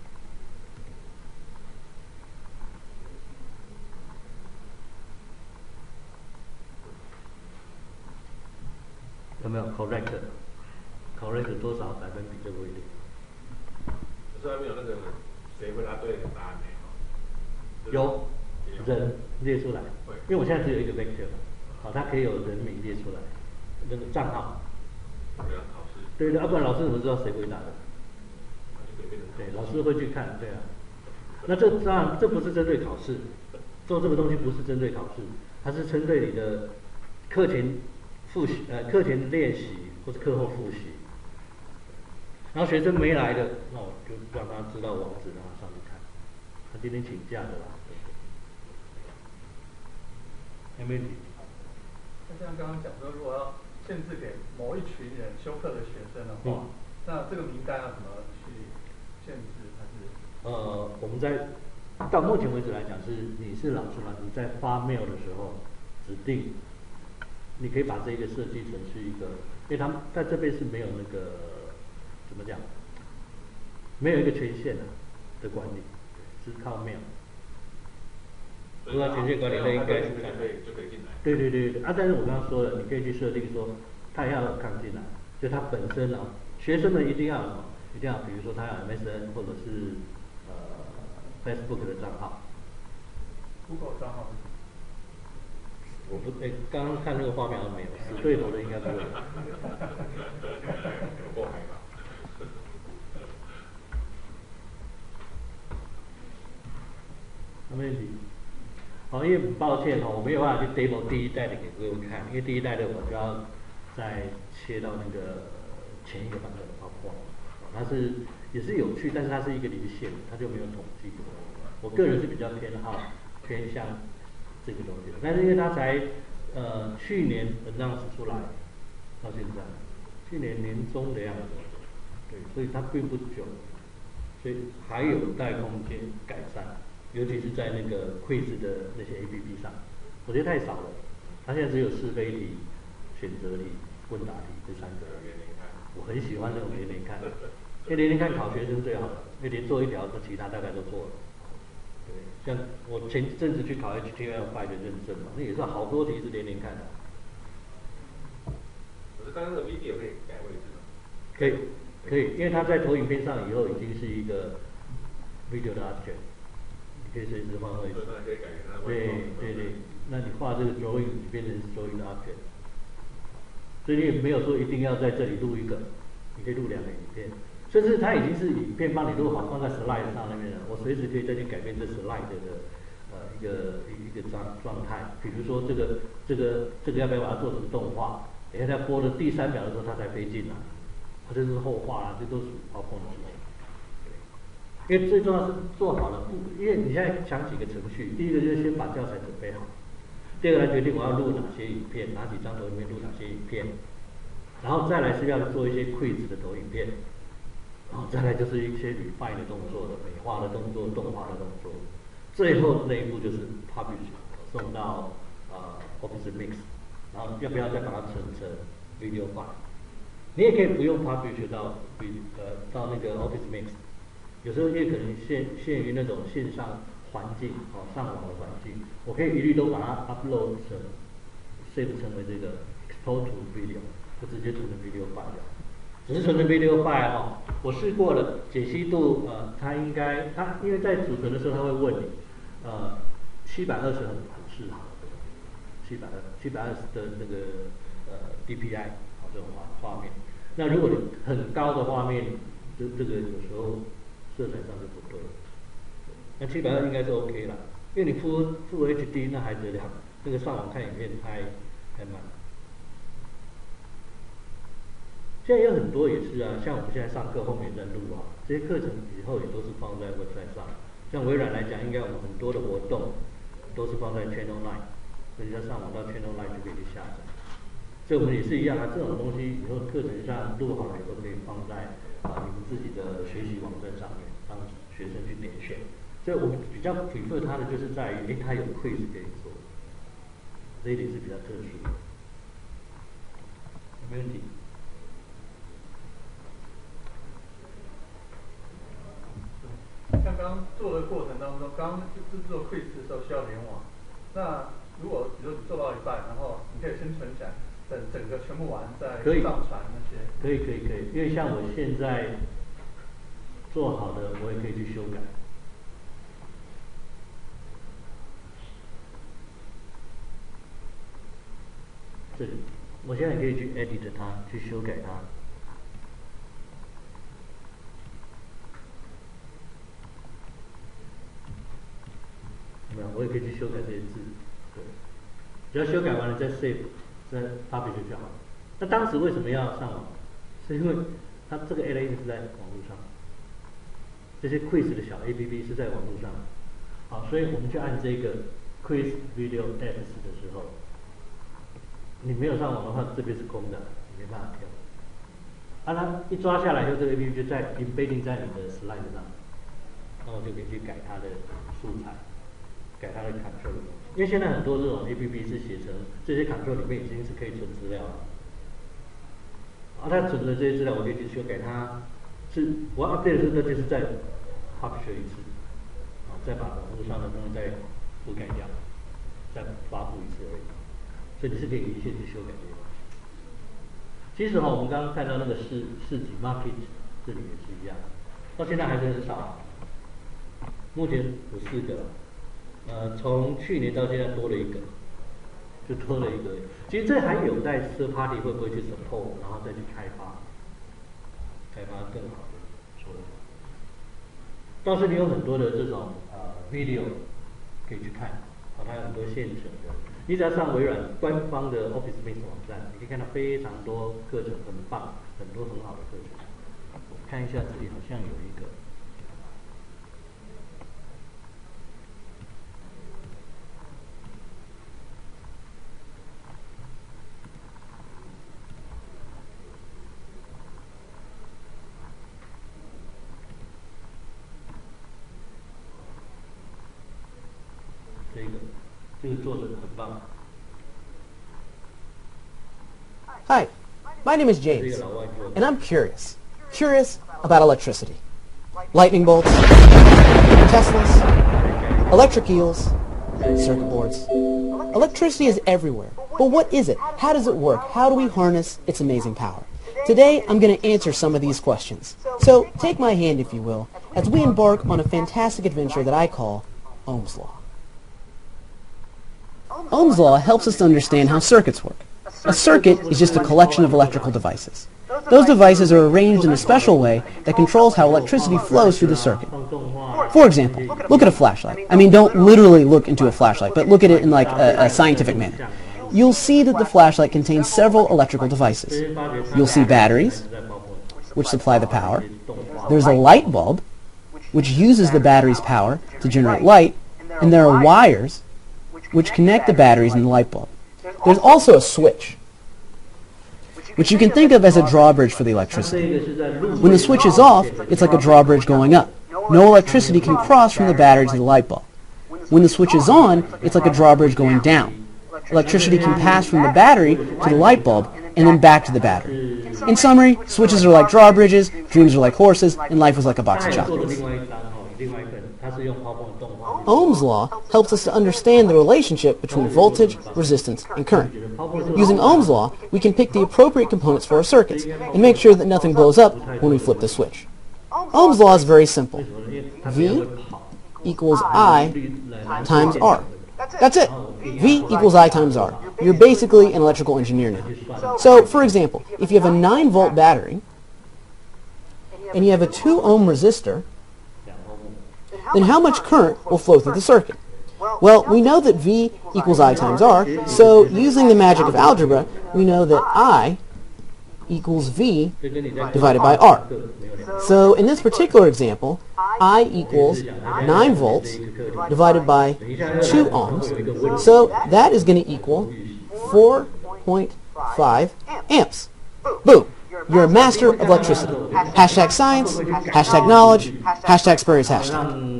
有没有 correct？correct 多少百分比就不一定。 可是还没有那个谁回答对的答案没有？ 有人列出来，因为我现在只有一个 vector， 好，它可以有人名列出来，那个账号。 对啊，考试。 对对，要不然老师怎么知道谁回答的？ 那就可以变成考试。 对，老师会去看，对啊。那这当然这不是针对考试，做这个东西不是针对考试，它是针对你的课前复习呃课前练习或者课后复习。然后学生没来的，那我就让他知道网址，让他上去看。他今天请假的啦，对不对？还没题。 那像刚刚讲说，如果要限制给某一群人修课的学生的话，嗯、那这个名单要怎么去限制？还是？ 呃，我们在到目前为止来讲是，你是老师嘛，你在发 mail 的时候指定，你可以把这个设计成是一个，因为他们在这边是没有那个。怎么讲？没有一个权限的的管理，是靠 mail。如果权限管理，那应该是就可以就可以进来。 对对对对啊！但是我刚刚说了，你可以去设定说，他要看进来，就他本身啊，学生们一定要有什么？一定要，比如说他有 M S N 或者是呃 Facebook 的账号。 Google 账号。 我不哎，刚刚看那个画面好像没有，死对头的应该不会。 过海吧。 没问题。好，因为很抱歉哦，我没有办法去 demo 第一代的给各位看，因为第一代的我就要再切到那个前一个版本的 PowerPoint，它是也是有趣，但是它是一个离线，它就没有统计。我个人是比较偏好偏向这个东西的，但是因为它才呃去年 announce 出来到现在，去年年中的样子，对，所以它并不久，所以还有待空间改善。尤其是在那个 quiz 的那些 A P P 上，我觉得太少了。它现在只有是非题、选择题、问答题这三个。我很喜欢这种连连看，因为连连看考学生最好了，因为连做一条，那其他大概都做了。对，像我前阵子去考 H T M L 五的认证嘛，那也是好多题是连连看的。 可是刚刚的 video 可以改位置吗？ 可以，可以，因为它在投影片上以后已经是一个 video 的 object。可以随时换位置。对对对，那你画这个 drawing 变成 drawing 的 object， 所以你也没有说一定要在这里录一个，你可以录两个影片，甚至它已经是影片帮你录好放在 slide 上那边了，我随时可以再去改变这 slide 的呃一个一个状状态，比如说这个这个这个要不要把它做成动画？等一下在播的第三秒的时候它才飞进来，它这是后话啦，这都属于 PowerPoint 的。因为最重要是做好了，因为你现在想几个程序，第一个就是先把教材准备好，第二个来决定我要录哪些影片，哪几张投影片录哪些影片，然后再来是要做一些 quiz 的投影片，然后再来就是一些 refine 的动作的美化的动作、动画的动作，最后那一步就是 publish 送到呃 Office Mix， 然后要不要再把它存成 video file？ 你也可以不用 publish 到呃到那个 Office Mix。有时候也可能限限于那种线上环境，哦，上网的环境，我可以一律都把它 upload 成 save 成为这个 export to video， 就直接存成 video file。只是存成 video file 哦，我试过了，解析度呃，它应该它因为在储存的时候它会问你，呃，七百二十很很适合，七百二七百二十的那个呃 D P I 好这种画画面。那如果你很高的画面，这这个有时候。色彩上是不对，那七百二应该是 OK 了，因为你full full H D 那还得了，那个上网看影片太太慢。现在有很多也是啊，像我们现在上课后面也在录啊，这些课程以后也都是放在 website 上。像微软来讲，应该我们很多的活动都是放在 Channel Line， 所以要上网到 Channel Line 就可以去下载。所以我们也是一样啊，这种东西以后课程上录好了以后可以放在啊你们自己的学习网站上面，让学生去点选。所以我们比较 prefer 它的就是在于，诶，它有 quiz 可以做，这一点是比较特殊的。没问题。 像刚刚做的过程当中，刚刚制作 quiz 的时候需要联网，那如果比如说你做到一半，然后你可以先存起来。等整个全部完再上传那些， 可以可以可以，因为像我现在做好的，我也可以去修改。 这里，我现在可以去 edit 它，去修改它。有没有？我也可以去修改这些字，对，只要修改完了再 save， 再 publish 就好了。那当时为什么要上网？是因为它这个 A L A 是在网络上，这些 quiz 的小 A P P 是在网络上，好，所以我们去按这个 quiz video apps 的时候，你没有上网的话，这边是空的，你没办法跳。啊，它一抓下来以后，这个 A P P 就在 embedding 在你的 slide 上，然后就可以去改它的素材。改它的 control， 因为现在很多这种 A P P 是写成这些 control 里面已经是可以存资料了，啊，它存的这些资料我可以去修改它，是我要 update 的时候，那就是再 publish 一次，啊，再把网络上的东西再覆盖掉，再发布一次而已，所以你是可以一切去修改这些东西。其实哈，我们刚刚看到那个市市集 market 这里也是一样，到现在还是很少，目前有四个了。呃，从去年到现在多了一个，就多了一个。其实这还有待 third party 会不会去 support， 然后再去开发，开发更好的说法。倒是你有很多的这种呃 video 可以去看，啊，它有很多现成的。你只要上微软官方的 Office Space 网站，你可以看到非常多课程，很棒，很多很好的课程。我看一下这里好像有一个。这个，这个做的很棒。 Hi, my name is James, and I'm curious. Curious about electricity. Lightning bolts, Teslas, electric eels, circuit boards. Electricity is everywhere. But what is it? How does it work? How do we harness its amazing power? Today, I'm going to answer some of these questions. So, take my hand, if you will, as we embark on a fantastic adventure that I call Ohm's Law. Ohm's Law helps us to understand how circuits work. A circuit is just a collection of electrical devices. Those devices are arranged in a special way that controls how electricity flows through the circuit. For example, look at a flashlight. I mean, don't literally look into a flashlight, but look at it in like a, a scientific manner. You'll see that the flashlight contains several electrical devices. You'll see batteries, which supply the power. There's a light bulb, which uses the battery's power to generate light, and there are wires, which connect the batteries and the light bulb. There's also a switch, which you can think of as a drawbridge for the electricity. When the switch is off, it's like a drawbridge going up. No electricity can cross from the battery to the light bulb. When the switch is on, it's like a drawbridge going down. Electricity can pass from the battery to the light bulb and then back to the battery. In summary, switches are like drawbridges, dreams are like horses, and life is like a box of chocolates. Ohm's law helps us to understand the relationship between voltage, resistance, and current. Using Ohm's law, we can pick the appropriate components for our circuits and make sure that nothing blows up when we flip the switch. Ohm's law is very simple. V equals I times R. That's it. V equals I times R. You're basically an electrical engineer now. So, for example, if you have a nine volt battery and you have a two ohm resistor, then how much current will flow through the circuit? Well, we know that V equals I times R, so using the magic of algebra, we know that I equals V divided by R. So in this particular example, I equals nine volts divided by two ohms, so that is going to equal four point five amps. Boom! You're a master of electricity. Hashtag science, hashtag knowledge, hashtag Spurious hashtag.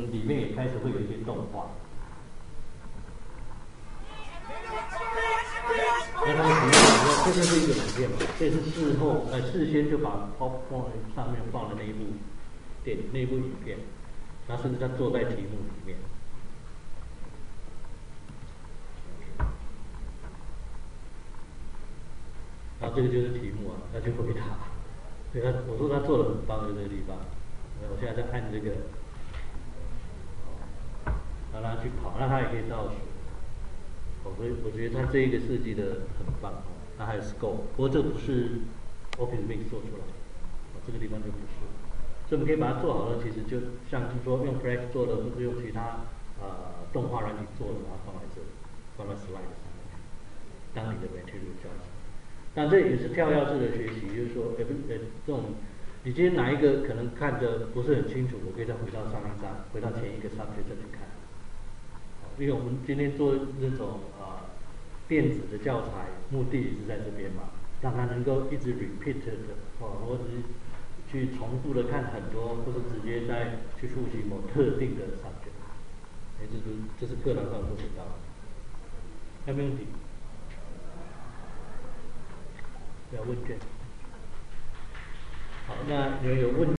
那他们提到，这就是一个影片嘛，这是事后呃事先就把 PowerPoint 上面放的那一部电那一部影片，然后甚至他坐在题目里面。然后这个就是题目啊，他去回答。对他，我说他做的很棒，就这个地方。我现在在按这个，让他去跑，那他也可以倒数。我所以我觉得他这一个设计的很棒，他那还有 scope， 不过这不是 Office Mix 做出来的，这个地方就不是。所以我们可以把它做好了，其实就像是说用 Flex 做的，或者用其他呃动画软体做的，把它放在这里，放在 Slide 上面，当你的 Material 教材。但这也是跳跃式的学习，就是说，呃，呃，这种你今天哪一个可能看得不是很清楚，我可以再回到上一章，回到前一个 subject 这里看。因为我们今天做那种呃电子的教材，目的也是在这边嘛，让它能够一直 repeat 的哦，或者是去重复的看很多，或者直接再去复习某特定的 subject。哎，这是这是课堂上做不到的。有没有问题？不要问卷。好，那你们有问